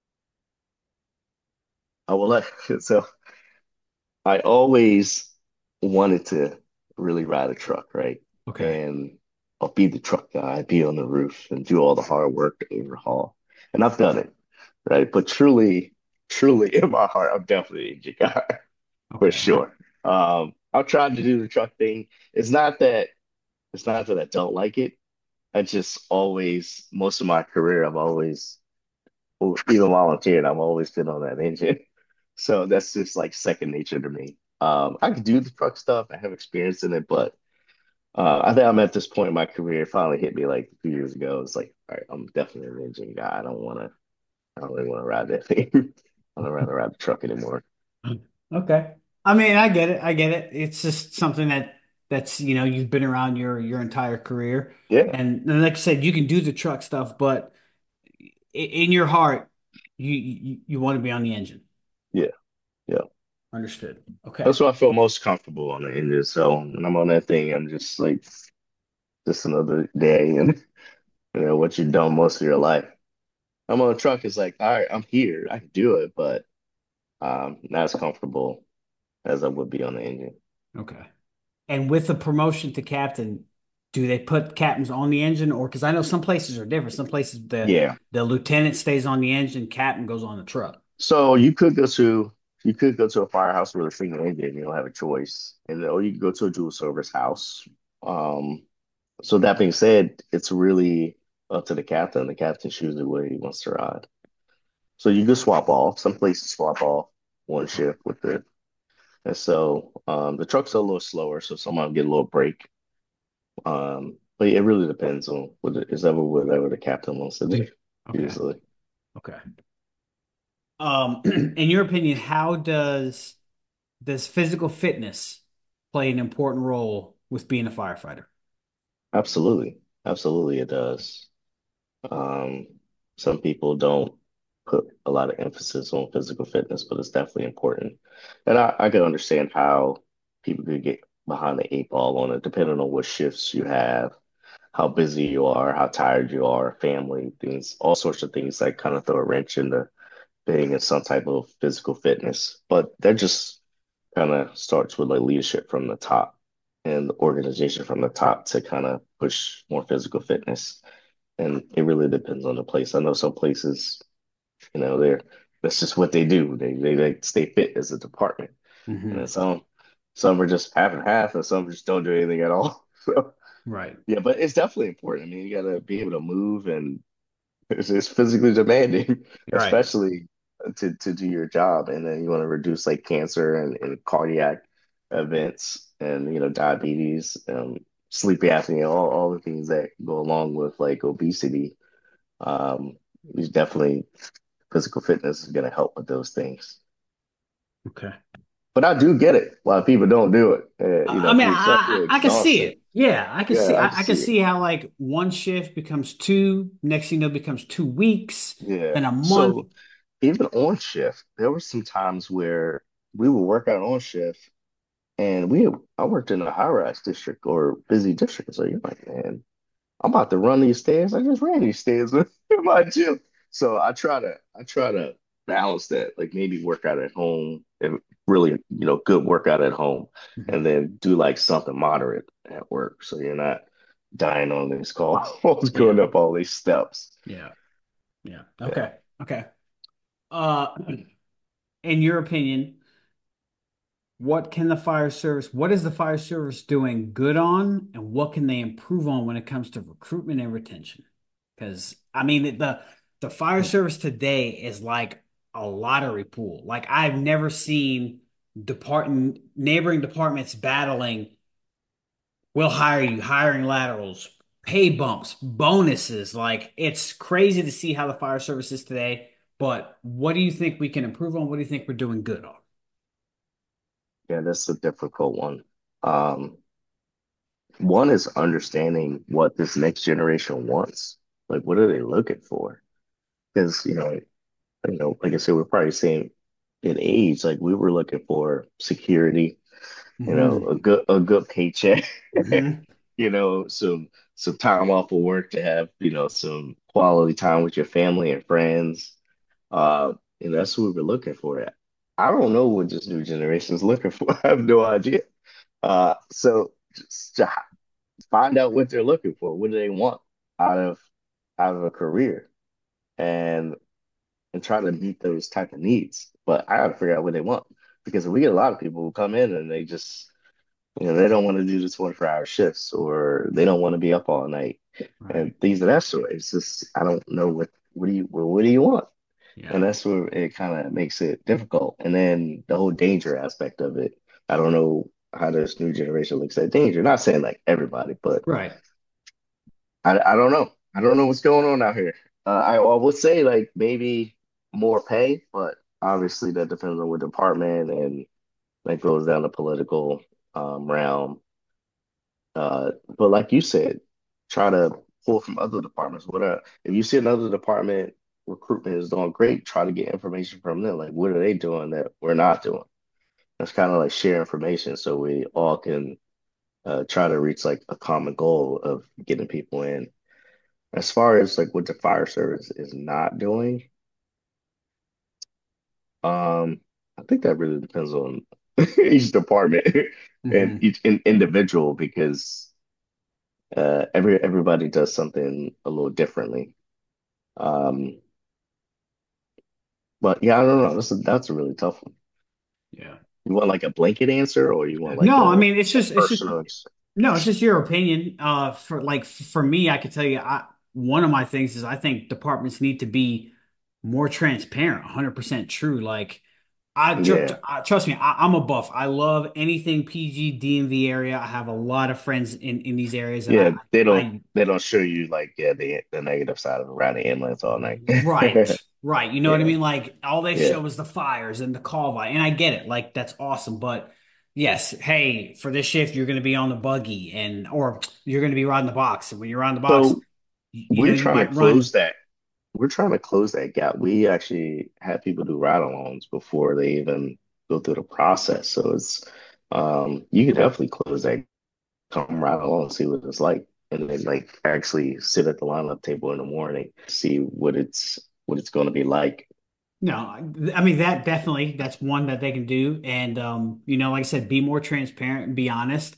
B: I would like so I always wanted to really ride a truck, right?
A: Okay.
B: And I'll be the truck guy, be on the roof and do all the hard work to overhaul. And I've done it, right? But truly, truly in my heart, I'm definitely an engine guy for
A: Okay.
B: sure. Um, I've tried to do the truck thing. It's not that it's not that I don't like it. I just always, most of my career, I've always, even volunteering, I've always been on that engine. So that's just like second nature to me. Um, I could do the truck stuff. I have experience in it, but uh, I think I'm at this point in my career. It finally hit me like a few years ago. It's like, all right, I'm definitely an engine guy. I don't want to. I don't really want to ride that thing. I don't rather ride the truck anymore.
A: Okay. I mean, I get it. I get it. It's just something that that's, you know, you've been around your your entire career.
B: Yeah,
A: And, and like I said, you can do the truck stuff, but i- in your heart, you you, you want to be on the engine.
B: yeah, yeah.
A: Understood. Okay.
B: That's why I feel most comfortable on the engine. So when I'm on that thing, I'm just like just another day, and you know what you've done most of your life. I'm on a truck. It's like, all right, I'm here. I can do it, but um, not as comfortable as I would be on the engine.
A: Okay. And with the promotion to captain, do they put captains on the engine or because I know some places are different. Some places the
B: Yeah.
A: the lieutenant stays on the engine, captain goes on the truck.
B: So you could go to you could go to a firehouse with a single engine. You don't have a choice, and or you could go to a dual service house. Um, so that being said, it's really up to the captain. The captain chooses where he wants to ride. So you could swap off. Some places swap off one shift with it. And so um, the truck's a little slower, so someone get a little break. Um, but it really depends on what it is ever whatever the captain wants to do,
A: Okay.
B: usually.
A: Okay. Um, in your opinion, how does does physical fitness play an important role with being a firefighter?
B: Absolutely. Absolutely it does. Um, some people don't put a lot of emphasis on physical fitness, but it's definitely important. And I, I can understand how people could get behind the eight ball on it, depending on what shifts you have, how busy you are, how tired you are, family, things, all sorts of things that kind of throw a wrench into being in some type of physical fitness. But that just kind of starts with like leadership from the top and the organization from the top to kind of push more physical fitness. And it really depends on the place. I know some places, you know, they're that's just what they do. They they, they stay fit as a department. And then
A: Hmm.
B: some some are just half and half and some just don't do anything at all. So
A: Right.
B: yeah, but it's definitely important. I mean, you gotta be able to move and it's, it's physically demanding,
A: Right.
B: especially to to do your job. And then you want to reduce like cancer and, and cardiac events and you know diabetes, um, sleep apnea, all all the things that go along with like obesity. Um, it's definitely physical fitness is going to help with those things.
A: Okay.
B: But I do get it why people don't do it. Uh, you
A: I
B: know,
A: I mean,
B: because it's definitely
A: I, I I can see
B: exhausting.
A: it. Yeah, I can see.
B: Yeah, I can
A: I, I can
B: see it.
A: see how like one shift becomes two, next thing you know becomes two weeks,
B: Yeah.
A: then a
B: So
A: month.
B: even on shift, there were some times where we would work out on shift, and we I worked in a high-rise district or busy district. So you're like, man, I'm about to run these stairs. I just ran these stairs with in my gym. So I try to I try to balance that, like maybe work out at home and really, you know, good workout at home, and
A: Mhm.
B: then do like something moderate at work. So you're not dying on these calls, going
A: Yeah.
B: up all these steps.
A: Yeah. Yeah.
B: Yeah.
A: Okay. Okay. Uh, in your opinion, what can the fire service, what is the fire service doing good on, and what can they improve on when it comes to recruitment and retention? Because I mean, the the fire service today is like a lottery pool. Like I've never seen depart neighboring departments battling. We'll hire you, hiring laterals, pay bumps, bonuses. Like it's crazy to see how the fire service is today. But what do you think we can improve on? What do you think we're doing good on?
B: Yeah, that's a difficult one. Um, one is understanding what this next generation wants. Like, what are they looking for? Because, you know, you know, like I said, we're probably saying in age, like we were looking for security, you know,
A: Hmm.
B: a good a good paycheck,
A: Hmm.
B: you know, some some time off of work to have, you know, some quality time with your family and friends. Uh, and that's what we were looking for. I don't know what this new generation is looking for. I have no idea. Uh, so just to find out what they're looking for. What do they want out of out of a career? And and try to meet those type of needs. But I gotta figure out what they want because we get a lot of people who come in and they just, you know, they don't want to do the twenty-four hour shifts or they don't want to be up all night
A: Right.
B: and things of that sort. It's just I don't know what what do you well, what do you want? And
A: Yeah.
B: that's where it kind of makes it difficult. And then the whole danger aspect of it. I don't know how this new generation looks at danger. Not saying like everybody, but
A: Right.
B: I, I don't know. I don't know what's going on out here. Uh, I, I would say like maybe more pay, but obviously that depends on what department and that goes down the political um, realm. Uh, but like you said, try to pull from other departments. What are, if you see another department recruitment is doing great, try to get information from them. Like what are they doing that we're not doing? That's kind of like share information so we all can uh, try to reach like a common goal of getting people in. As far as like what the fire service is not doing, um, I think that really depends on each department and
A: Hmm.
B: each in, individual because uh, every everybody does something a little differently. Um, but yeah, I don't know. That's a, that's a really tough one.
A: Yeah.
B: You want like a blanket answer, or you want like
A: No, I
B: a,
A: mean it's
B: a
A: just it's just
B: personal? ex-
A: no, it's just your opinion. Uh, for like for me, I could tell you, I one of my things is I think departments need to be more transparent, one hundred percent true. Like I, tr
B: Yeah,
A: I trust me, I, I'm a buff. I love anything P G, D M V area. I have a lot of friends in in these areas, and I
B: yeah. They don't
A: I
B: they don't show you like yeah the the negative side of around the ambulance all night.
A: right, right. You know what I
B: Yeah,
A: mean? Like all they
B: yeah.
A: show is the fires and the call by, and I get it. Like that's awesome, but yes, hey, for this shift, you're going to be on the buggy, and or you're going to be riding the box, and when you're on the box,
B: So
A: you, you know
B: we're
A: you
B: trying to
A: might run.
B: close that. We're trying to close that gap. We actually have people do ride-alongs before they even go through the process. So it's um you could definitely close that, come ride along and see what it's like. And then like actually sit at the lineup table in the morning, see what it's what it's gonna be like.
A: No, I mean that definitely that's one that they can do, and um, you know, like I said, be more transparent and be honest.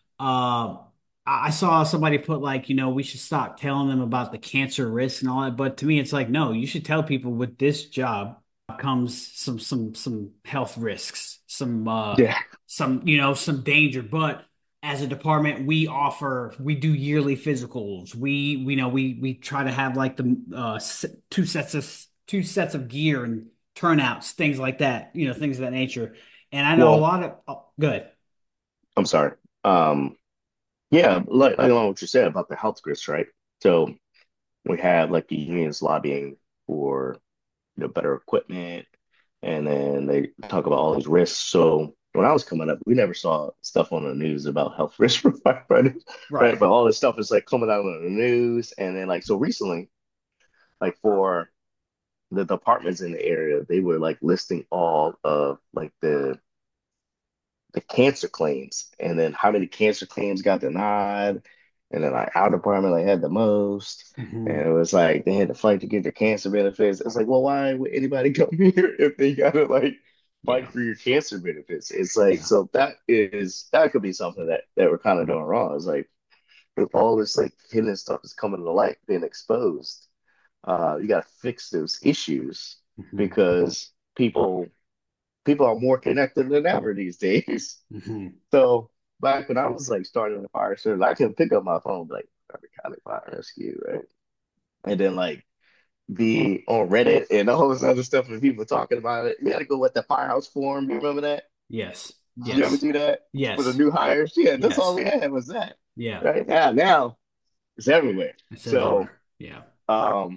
A: Uh, I I saw somebody put like, you know, we should stop telling them about the cancer risks and all that. But to me, it's like, no, you should tell people with this job comes some some some health risks, some uh
B: Yeah.
A: some, you know, some danger. But as a department, we offer, we do yearly physicals. We, we know we we try to have like the uh s- two sets of two sets of gear and turnouts, things like that, you know, things of that nature. And I know a
B: Well,
A: lot of oh, good.
B: I'm sorry. Um yeah, like I know what you said about the health risks, right? So we have like the unions lobbying for you know better equipment and then they talk about all these risks. So when I was coming up, we never saw stuff on the news about health risks for firefighters, right?
A: Right.
B: But all this stuff is like coming out on the news, and then like so recently, like for the departments in the area, they were like listing all of like the the cancer claims and then how many cancer claims got denied. And then like our department like had the most. And
A: Hmm.
B: it was like they had to fight to get their cancer benefits. It's like, well, why would anybody come here if they gotta like
A: Yeah.
B: fight for your cancer benefits? It's like
A: Yeah.
B: so that is that could be something that that we're kind of doing wrong. It's like if all this like hidden stuff is coming to light, being exposed, uh, you gotta fix those issues
A: Hmm.
B: because people people are more connected than ever these days.
A: Hmm.
B: So back when I was like starting the fire service, I can pick up my phone, like Harvey County Fire Rescue, right? And then like be on Reddit and all this other stuff and people talking about it. You had to go with the firehouse forum. Do you remember that?
A: Yes.
B: Did you ever
A: Yes.
B: do that for the
A: Yes.
B: new hires? Yeah, that's all
A: Yes.
B: we had was that.
A: Yeah.
B: Right now, now it's everywhere.
A: It's
B: So
A: everywhere. Yeah.
B: um,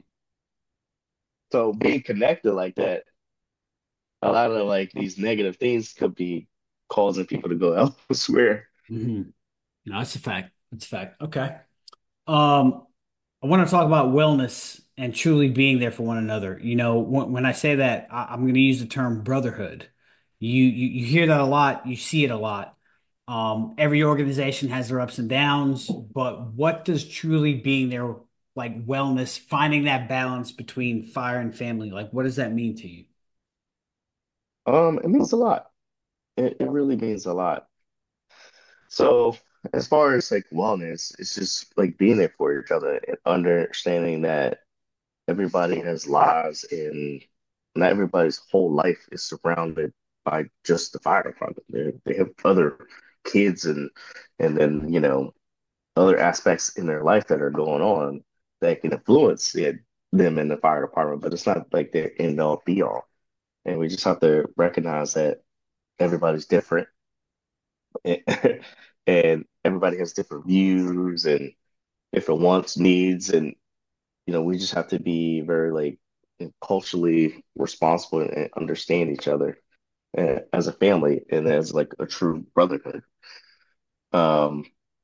B: so being connected like that, a lot of like these negative things could be causing people to go elsewhere.
A: Hmm. No, that's a fact. That's a fact. Okay. Um, I want to talk about wellness and truly being there for one another. You know, when, when I say that, I, I'm going to use the term brotherhood. You, you you hear that a lot. You see it a lot. Um, every organization has their ups and downs, but what does truly being there, like wellness, finding that balance between fire and family, like what does that mean to you?
B: Um, it means a lot. It, it really means a lot. So as far as like wellness, it's just like being there for each other and understanding that everybody has lives and not everybody's whole life is surrounded by just the fire department. They they have other kids and and then you know other aspects in their life that are going on that can influence it, them in the fire department, but it's not like they're end all be all. And we just have to recognize that everybody's different and everybody has different views and different wants, needs, and you know, we just have to be very like culturally responsible and understand each other uh, as a family and as like a true brotherhood. Um,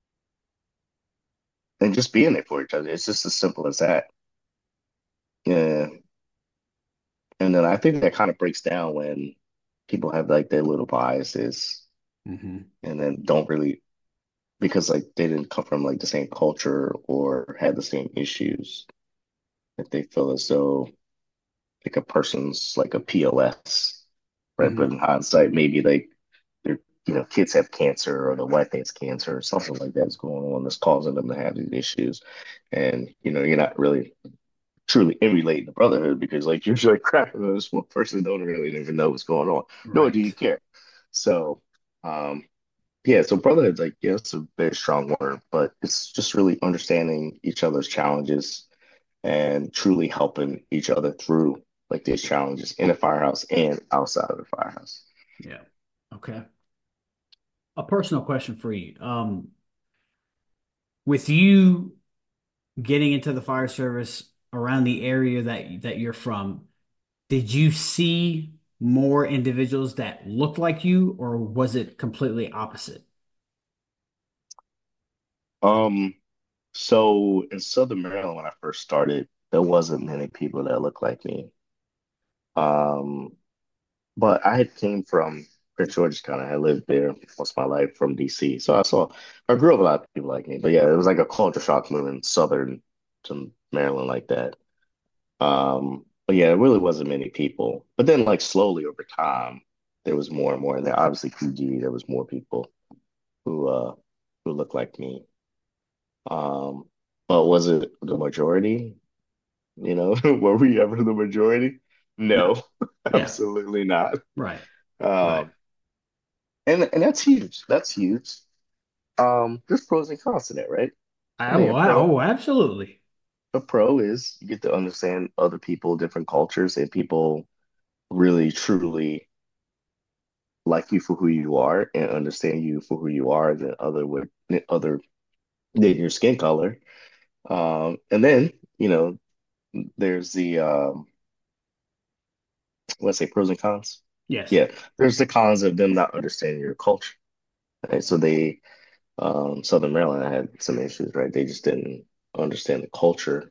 B: and just being there for each other. It's just as simple as that. Yeah. And then I think that kind of breaks down when people have like their little biases
A: Hmm.
B: and then don't really because like they didn't come from like the same culture or had the same issues that they feel as though like a person's like a P O S, right? But
A: Hmm.
B: in hindsight, maybe like their you know kids have cancer or the wife has cancer or something like that's going on that's causing them to have these issues, and you know you're not really truly emulating the brotherhood because like you're just like crapping on this one person that don't really even know what's going on, nor do you
A: Right.
B: care. So, um, yeah, so brotherhood's like yeah, it's a very strong word, but it's just really understanding each other's challenges and truly helping each other through like these challenges in the firehouse and outside of the firehouse.
A: Yeah. Okay. A personal question for you. Um, with you getting into the fire service around the area that that you're from, did you see more individuals that looked like you, or was it completely opposite?
B: Um, so in Southern Maryland, when I first started, there wasn't many people that looked like me. Um, but I had came from Prince George's County. I lived there most of my life from D C. So I saw, I grew up with a lot of people like me. But yeah, it was like a culture shock moving Southern to Maryland like that. Um, but yeah, it really wasn't many people. But then like slowly over time, there was more and more. And then obviously P G, there was more people who uh who looked like me. Um, but was it the majority? You know, were we ever the majority?
A: No.
B: No,
A: Yeah.
B: absolutely not.
A: Right. Right.
B: Um, and and that's huge. That's huge. Um, there's pros and cons to that, right? I
A: I,
B: mean,
A: oh,
B: a
A: I-
B: pro,
A: oh, absolutely.
B: a pro is you get to understand other people, different cultures, and people really truly like you for who you are and understand you for who you are than other with other than your skin color. Um, and then, you know, there's the um, let's say pros and cons.
A: Yes.
B: Yeah, there's the cons of them not understanding your culture. Right? So they, um, Southern Maryland had some issues, right? They just didn't understand the culture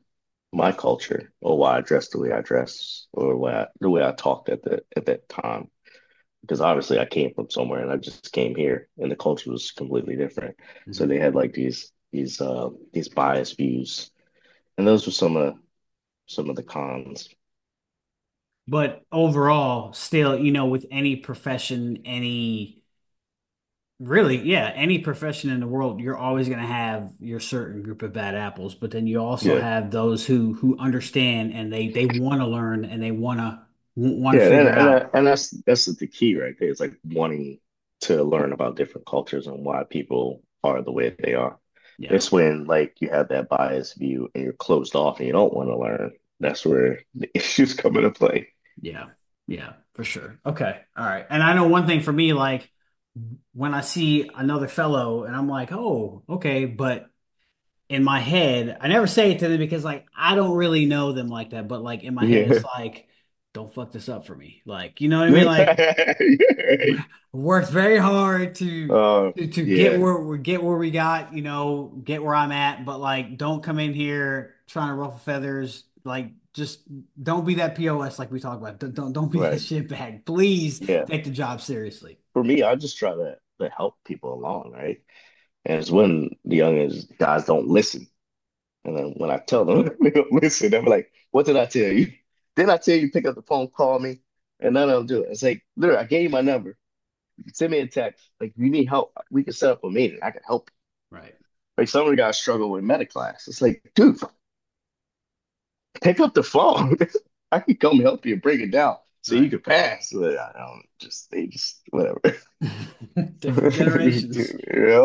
B: my culture or why I dress the way I dress or why I, the way I talked at the at that time. Because obviously I came from somewhere and I just came here and the culture was completely different. So
A: Mhm.
B: they had like these these uh these biased views. And those were some of some of the cons.
A: But overall, still, you know, with any profession, any really, yeah, any profession in the world, you're always going to have your certain group of bad apples, but then you also
B: Yeah.
A: have those who who understand and they they want to learn and they want to want to
B: Yeah, and
A: figure
B: and
A: out.
B: that, and that's that's the key right there. It's like wanting to learn about different cultures and why people are the way they are.
A: Yeah.
B: It's when like you have that biased view and you're closed off and you don't want to learn. That's where the issues come into play.
A: Yeah. Yeah, for sure. Okay. All right. And I know one thing for me, like when I see another fellow and I'm like, oh, okay, but in my head, I never say it to them because like I don't really know them like that, but like in my head,
B: Yeah.
A: it's like, don't fuck this up for me. Like, you know what I mean? Like
B: Yeah.
A: worked very hard to
B: Uh,
A: to, to get
B: yeah,
A: where we get where we got, you know, get where I'm at, but like don't come in here trying to ruffle feathers. Like just don't be that P O S like we talked about. Don't don't, don't be that
B: right.
A: shit bag. Please
B: Yeah.
A: take the job seriously.
B: For me, I just try to, to help people along, right? And it's when the youngest guys don't listen. And then when I tell them they don't listen, I'm like, what did I tell you? Didn't I tell you pick up the phone, call me? And none of them do it. It's like, literally, I gave you my number. Send me a text. Like, if you need help, we can set up a meeting. I can help you.
A: Right.
B: Like, some of the guys struggle with meta class. It's like, dude, pick up the phone. I can come help you break it down so you
A: Right.
B: can pass. But I don't just, they just, whatever.
A: Different generations.
B: You know?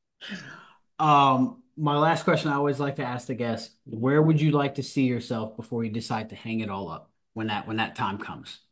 A: Um, my last question I always like to ask the guests, where would you like to see yourself before you decide to hang it all up when that when that time comes?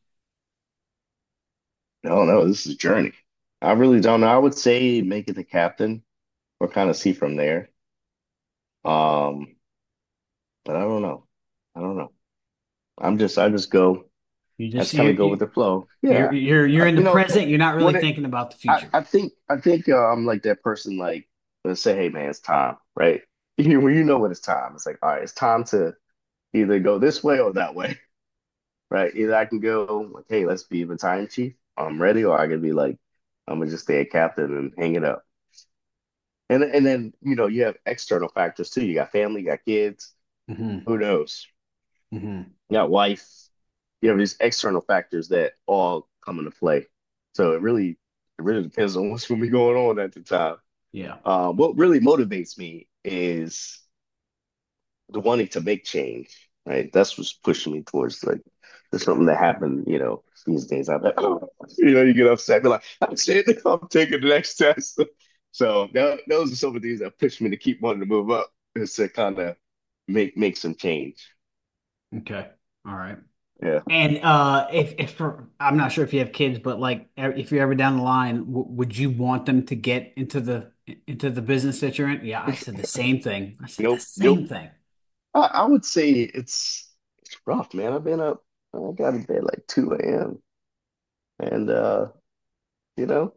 B: I don't know. This is a journey. I really don't know. I would say make it the captain or kind of see from there. Um, but I don't know. I don't know. I'm just, I just go.
A: You
B: I
A: just
B: just kind
A: you're
B: of go with
A: you,
B: the flow.
A: you're
B: Yeah.
A: you're you're
B: I,
A: in the
B: you know,
A: present, you're not really
B: what it,
A: thinking about the
B: I,
A: future.
B: I think, I think uh, I'm like that person, like, let's say, hey, man, it's time, right? You, when you know when it's time, it's like, all right, it's time to either go this way or that way, right? Either I can go, like, hey, let's be battalion chief. I'm ready. Or I could be like, I'm gonna just stay a captain and hang it up. And, and then, you know, you have external factors too. You got family, you got kids.
A: Hmm.
B: Who knows?
A: Hmm.
B: You got wife. You have these external factors that all come into play. So it really, it really depends on what's going to be going on at the time.
A: Yeah.
B: Uh, what really motivates me is the wanting to make change, right? That's what's pushing me towards like there's something that happened, you know, these days. I'm like, oh, you know, you get upset, be like, I'm saying I'm taking the next test. So that, those are some of the things that push me to keep wanting to move up, is to kind of make make some change.
A: Okay. All right.
B: Yeah.
A: And uh if if for, I'm not sure if you have kids, but like e- if you're ever down the line, w would you want them to get into the into the business that you're in? Yeah, I said the same thing. I said the
B: Nope. Nope.
A: same thing.
B: I, I would say it's it's rough, man. I've been up, I got in bed like two a m and uh, you know,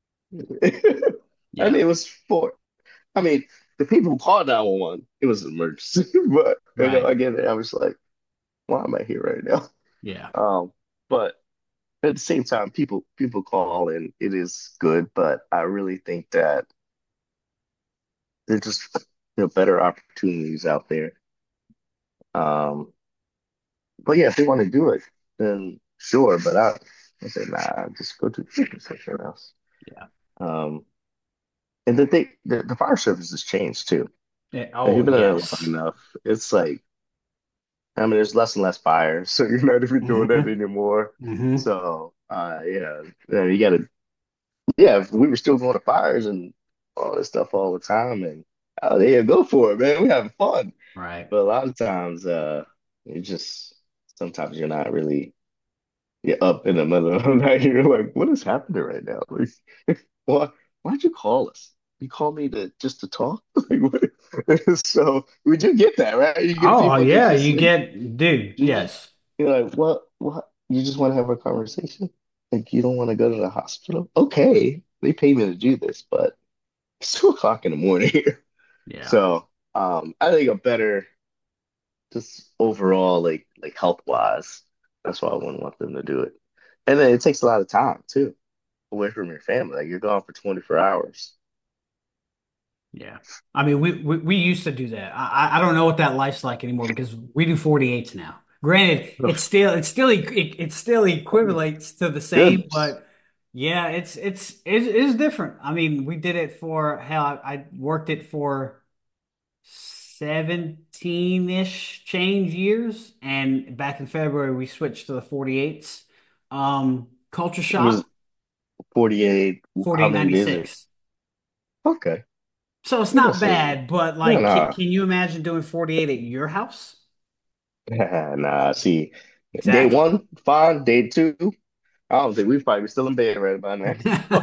B: and
A: Yeah.
B: it was for I mean, the people who called nine one one, it was an emergency. But you know,
A: Right.
B: again, I was like, why am I here right now?
A: Yeah.
B: Um, but at the same time, people people call and it is good, but I really think that there's just you know better opportunities out there. Um, but yeah, if they want to do it, then sure. But I, I say, nah, just go to something else.
A: Yeah.
B: Um, and the thing, the, the fire service has changed too.
A: Yeah.
B: If
A: Oh,
B: you've been in it long
A: yes.
B: enough, it's like, I mean, there's less and less fires, so you're not even doing that
A: Hmm.
B: anymore.
A: Hmm.
B: So, uh, yeah, yeah, you gotta, yeah, if we were still going to fires and all this stuff all the time, and oh, yeah, go for it, man. We're having fun.
A: Right.
B: But a lot of times, uh, you just sometimes you're not really you're up in the middle of the night. You're like, what is happening right now? Like, why, why'd you call us? You called me to just to talk? Like, what? So we do get that, right? You get
A: Oh,
B: people that
A: yeah,
B: just
A: you
B: like,
A: get, dude,
B: just
A: yes.
B: you're like, what? What? You just want to have a conversation? Like, you don't want to go to the hospital? Okay, they pay me to do this, but it's two o'clock in the morning here.
A: Yeah.
B: So, um, I think a better just overall, like like health wise. That's why I wouldn't want them to do it. And then it takes a lot of time too, away from your family. Like you're gone for twenty-four hours.
A: Yeah. I mean, we, we we used to do that. I I I don't know what that life's like anymore because we do forty-eights now. Granted, it's still it's still e- it, it still
B: Oh,
A: equivalates to the same,
B: goodness.
A: but yeah, it's it's it is different. I mean, we did it for hell. I, I worked it for seventeen-ish change years, and back in February we switched to the forty-eights. Um, culture
B: It was
A: shock,
B: forty-eight. How
A: forty-eight
B: many days? Are-
A: ninety-six.
B: Okay.
A: So it's
B: I'm gonna
A: not
B: say,
A: bad, but
B: no,
A: like, can,
B: nah.
A: can you imagine doing forty-eight at your house?
B: Nah, see, day
A: Exactly.
B: one, fine. Day two, I don't think we'd probably be still in bed right about now.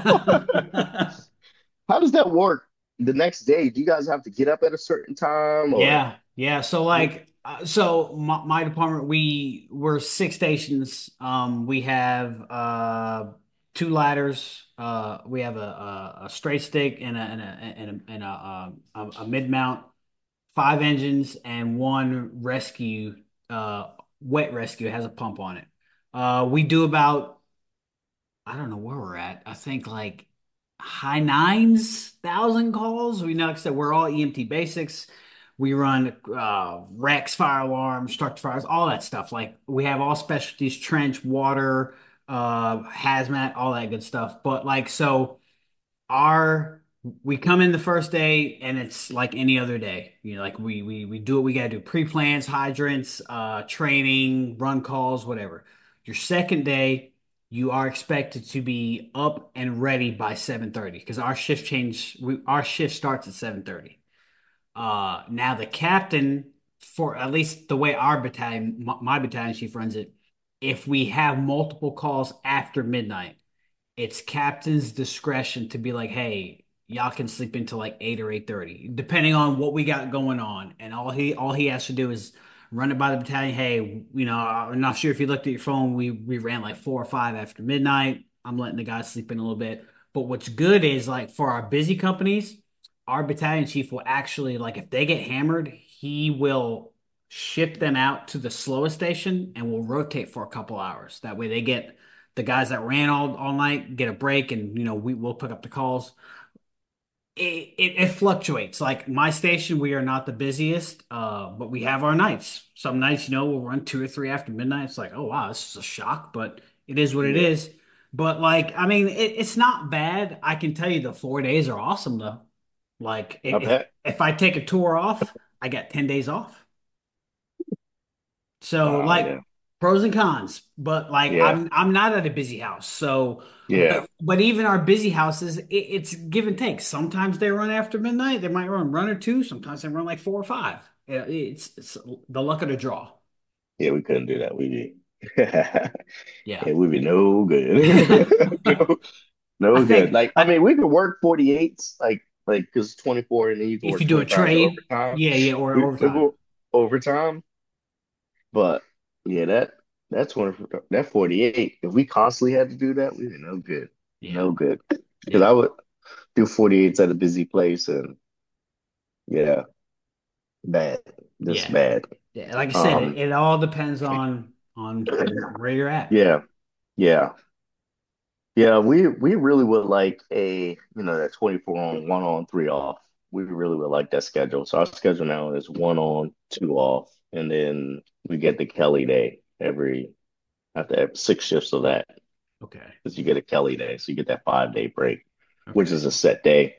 B: How does that work the next day? Do you guys have to get up at a certain time or?
A: Yeah, yeah. So like, uh, so my, my department, we we're six stations. Um, we have uh two ladders. Uh, we have a a, a straight stick and a and a and a, and a, uh, a, a mid mount, five engines, and one rescue. Uh, wet rescue. It has a pump on it. Uh, we do about I don't know where we're at. I think like high nines thousand calls. We know, like I said, we're all E M T basics. We run uh, Rex fire alarms, structure fires, all that stuff. Like we have all specialties, trench, water, uh, hazmat, all that good stuff. But like so our we come in the first day and it's like any other day. You know, like we we we do what we gotta do. Pre-plans, hydrants, uh, training, run calls, whatever. Your second day, you are expected to be up and ready by seven thirty because our shift change we our shift starts at seven thirty. Uh now the captain, for at least the way our battalion my, my battalion chief runs it, if we have multiple calls after midnight, it's captain's discretion to be like, hey, y'all can sleep until like eight or eight thirty, depending on what we got going on. And all he all he has to do is run it by the battalion. Hey, you know, I'm not sure if you looked at your phone. We we ran like four or five after midnight. I'm letting the guys sleep in a little bit. But what's good is like for our busy companies, our battalion chief will actually like if they get hammered, he will ship them out to the slowest station and will rotate for a couple hours. That way they get the guys that ran all all night get a break, and you know we will pick up the calls. It, it it fluctuates. Like my station, we are not the busiest, uh, but we have our nights. Some nights, you know, we'll run two or three after midnight. It's like, oh wow, this is a shock, but it is what it
B: Yeah.
A: is. But like, I mean, it, it's not bad. I can tell you the four days are awesome though. Like
B: I
A: if
B: bet.
A: if I take a tour off, I got ten days off. So
B: Wow,
A: like
B: yeah.
A: pros and cons, but like
B: Yeah.
A: I'm I'm not at a busy house. So
B: Yeah.
A: but but even our busy houses, it, it's give and take. Sometimes they run after midnight. They might run run or two. Sometimes they run like four or five. Yeah, It's, it's the luck of the draw.
B: Yeah, we couldn't do that. We'd be yeah,
A: Yeah.
B: we'd be no good. No,
A: I
B: no good.
A: think
B: Like, I
A: I,
B: mean, we could work forty-eights, like like because twenty-four and then you can
A: if
B: work
A: you do a
B: twenty-five to
A: trade,
B: overtime.
A: yeah, yeah, or
B: We could
A: overtime.
B: go overtime, but yeah, that that's one that forty-eight. If we constantly had to do that, we'd be no good.
A: Yeah,
B: No good. Because
A: yeah,
B: I would do forty-eights at a busy place and yeah, bad. Just
A: yeah,
B: bad.
A: yeah. Like I said, it,
B: Um,
A: it all depends on on where you're at.
B: yeah, yeah. Yeah, we we really would like a, you know, that twenty-four on, one on, three off. We really would like that schedule. So our schedule now is one on, two off, and then we get the Kelly day every after every six shifts of that
A: Okay,
B: because you get a Kelly day, so you get that five day break, which
A: okay,
B: is a set day.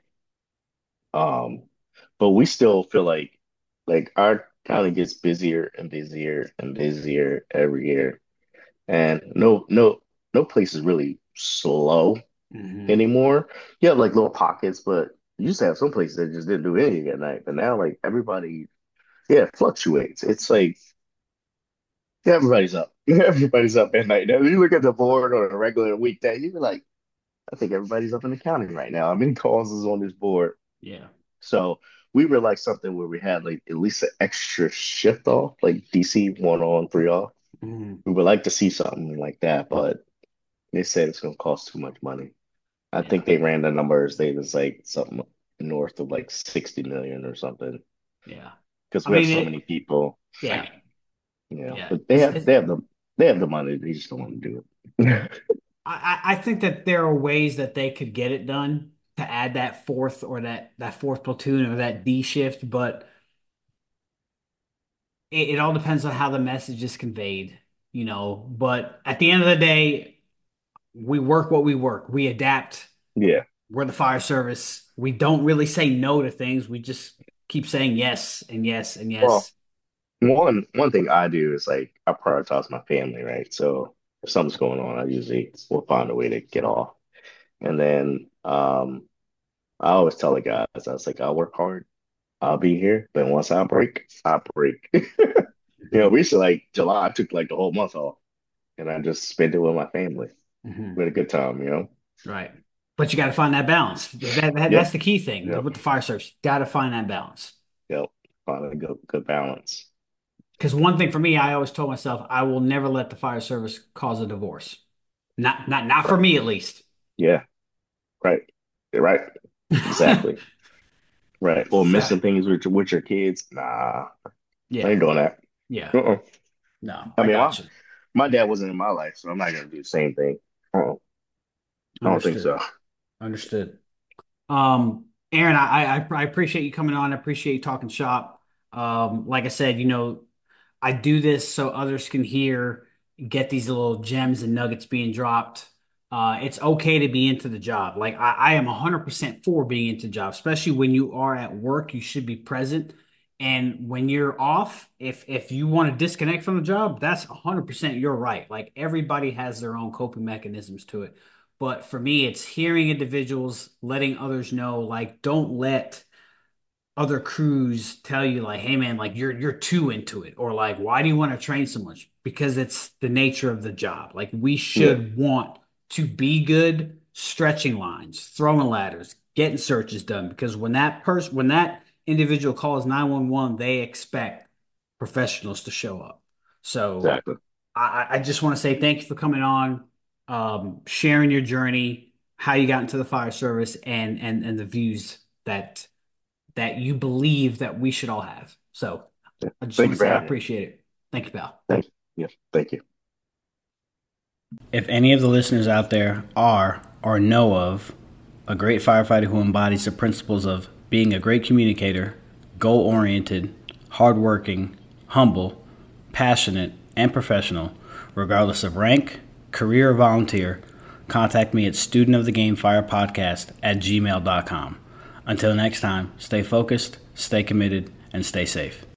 B: Um, but we still feel like like our kind of gets busier and busier and busier every year, and no no no place is really slow
A: hmm,
B: anymore. You have like little pockets, but you used to have some places that just didn't do anything at night. But now, like everybody, yeah, it fluctuates. It's like yeah, everybody's up. Everybody's up at night. Now, you look at the board on a regular weekday, you're like, I think everybody's up in the county right now. How many calls is on this board?
A: yeah,
B: So we would like something where we had like at least an extra shift off, like D C one on, three off.
A: hmm,
B: We would like to see something like that, but they said it's going to cost too much money. I
A: yeah,
B: think they ran the numbers. They was like something north of like sixty million or something
A: yeah.
B: because
A: I
B: we have
A: mean
B: so many
A: it.
B: people.
A: Yeah.
B: You know,
A: Yeah.
B: but they
A: It's,
B: have
A: it's,
B: they have the they have the money. They just don't want to do it.
A: I, I think that there are ways that they could get it done to add that fourth or that that fourth platoon or that D shift, but it, it all depends on how the message is conveyed, you know. But at the end of the day, we work what we work. We adapt.
B: Yeah.
A: We're the fire service. We don't really say no to things. We just keep saying yes and yes and
B: Well,
A: yes.
B: one one thing I do is like I prioritize my family, right? So if something's going on, I usually will find a way to get off. And then um I always tell the guys, I was like, I'll work hard, I'll be here, but once I break, I break. You know, recently like July, I took like the whole month off and I just spent it with my family. We
A: Mhm.
B: had a good time, you know?
A: Right. But you got to find that balance. That, that- that's
B: Yep,
A: the key thing
B: yep,
A: with the fire service. Got to find that balance.
B: yep. Find a good good balance.
A: Because one thing for me, I always told myself, I will never let the fire service cause a divorce. Not, not, not for
B: Right.
A: me at least.
B: Yeah, right. You're right. Exactly. Right. Or
A: So,
B: missing things with your with your kids. Nah, I
A: yeah,
B: ain't doing that.
A: yeah.
B: Uh-uh.
A: No,
B: I
A: I
B: mean,
A: got
B: my
A: you.
B: my dad wasn't in my life, so I'm not gonna do the same thing. Uh-uh. I don't think
A: Understood.
B: so.
A: Understood. Um, Aaron, I, I I appreciate you coming on. I appreciate you talking shop. Um, like I said, you know, I do this so others can hear, get these little gems and nuggets being dropped. Uh, it's okay to be into the job. Like I, I am one hundred percent for being into the job, especially when you are at work, you should be present. And when you're off, if if you want to disconnect from the job, that's one hundred percent your right. Like everybody has their own coping mechanisms to it. But for me, it's hearing individuals, letting others know, like, don't let other crews tell you like, hey man, like you're you're too into it, or like, why do you want to train so much? Because it's the nature of the job. Like we
B: Yeah,
A: should want to be good stretching lines, throwing ladders, getting searches done. Because when that person, when that individual calls nine one one, they expect professionals to show up. So
B: exactly.
A: I, I just want to say thank you for coming on, um, sharing your journey, how you got into the fire service, and and and the views that that you believe that we should all have. So
B: Yeah.
A: I just
B: Thank
A: want
B: you
A: to
B: for
A: say I
B: having me.
A: appreciate it. Thank you, pal.
B: Thank you. Yeah, thank you.
A: If any of the listeners out there are or know of a great firefighter who embodies the principles of being a great communicator, goal oriented, hardworking, humble, passionate, and professional, regardless of rank, career, or volunteer, contact me at studentofthegamefirepodcast at gmail dot com. Until next time, stay focused, stay committed, and stay safe.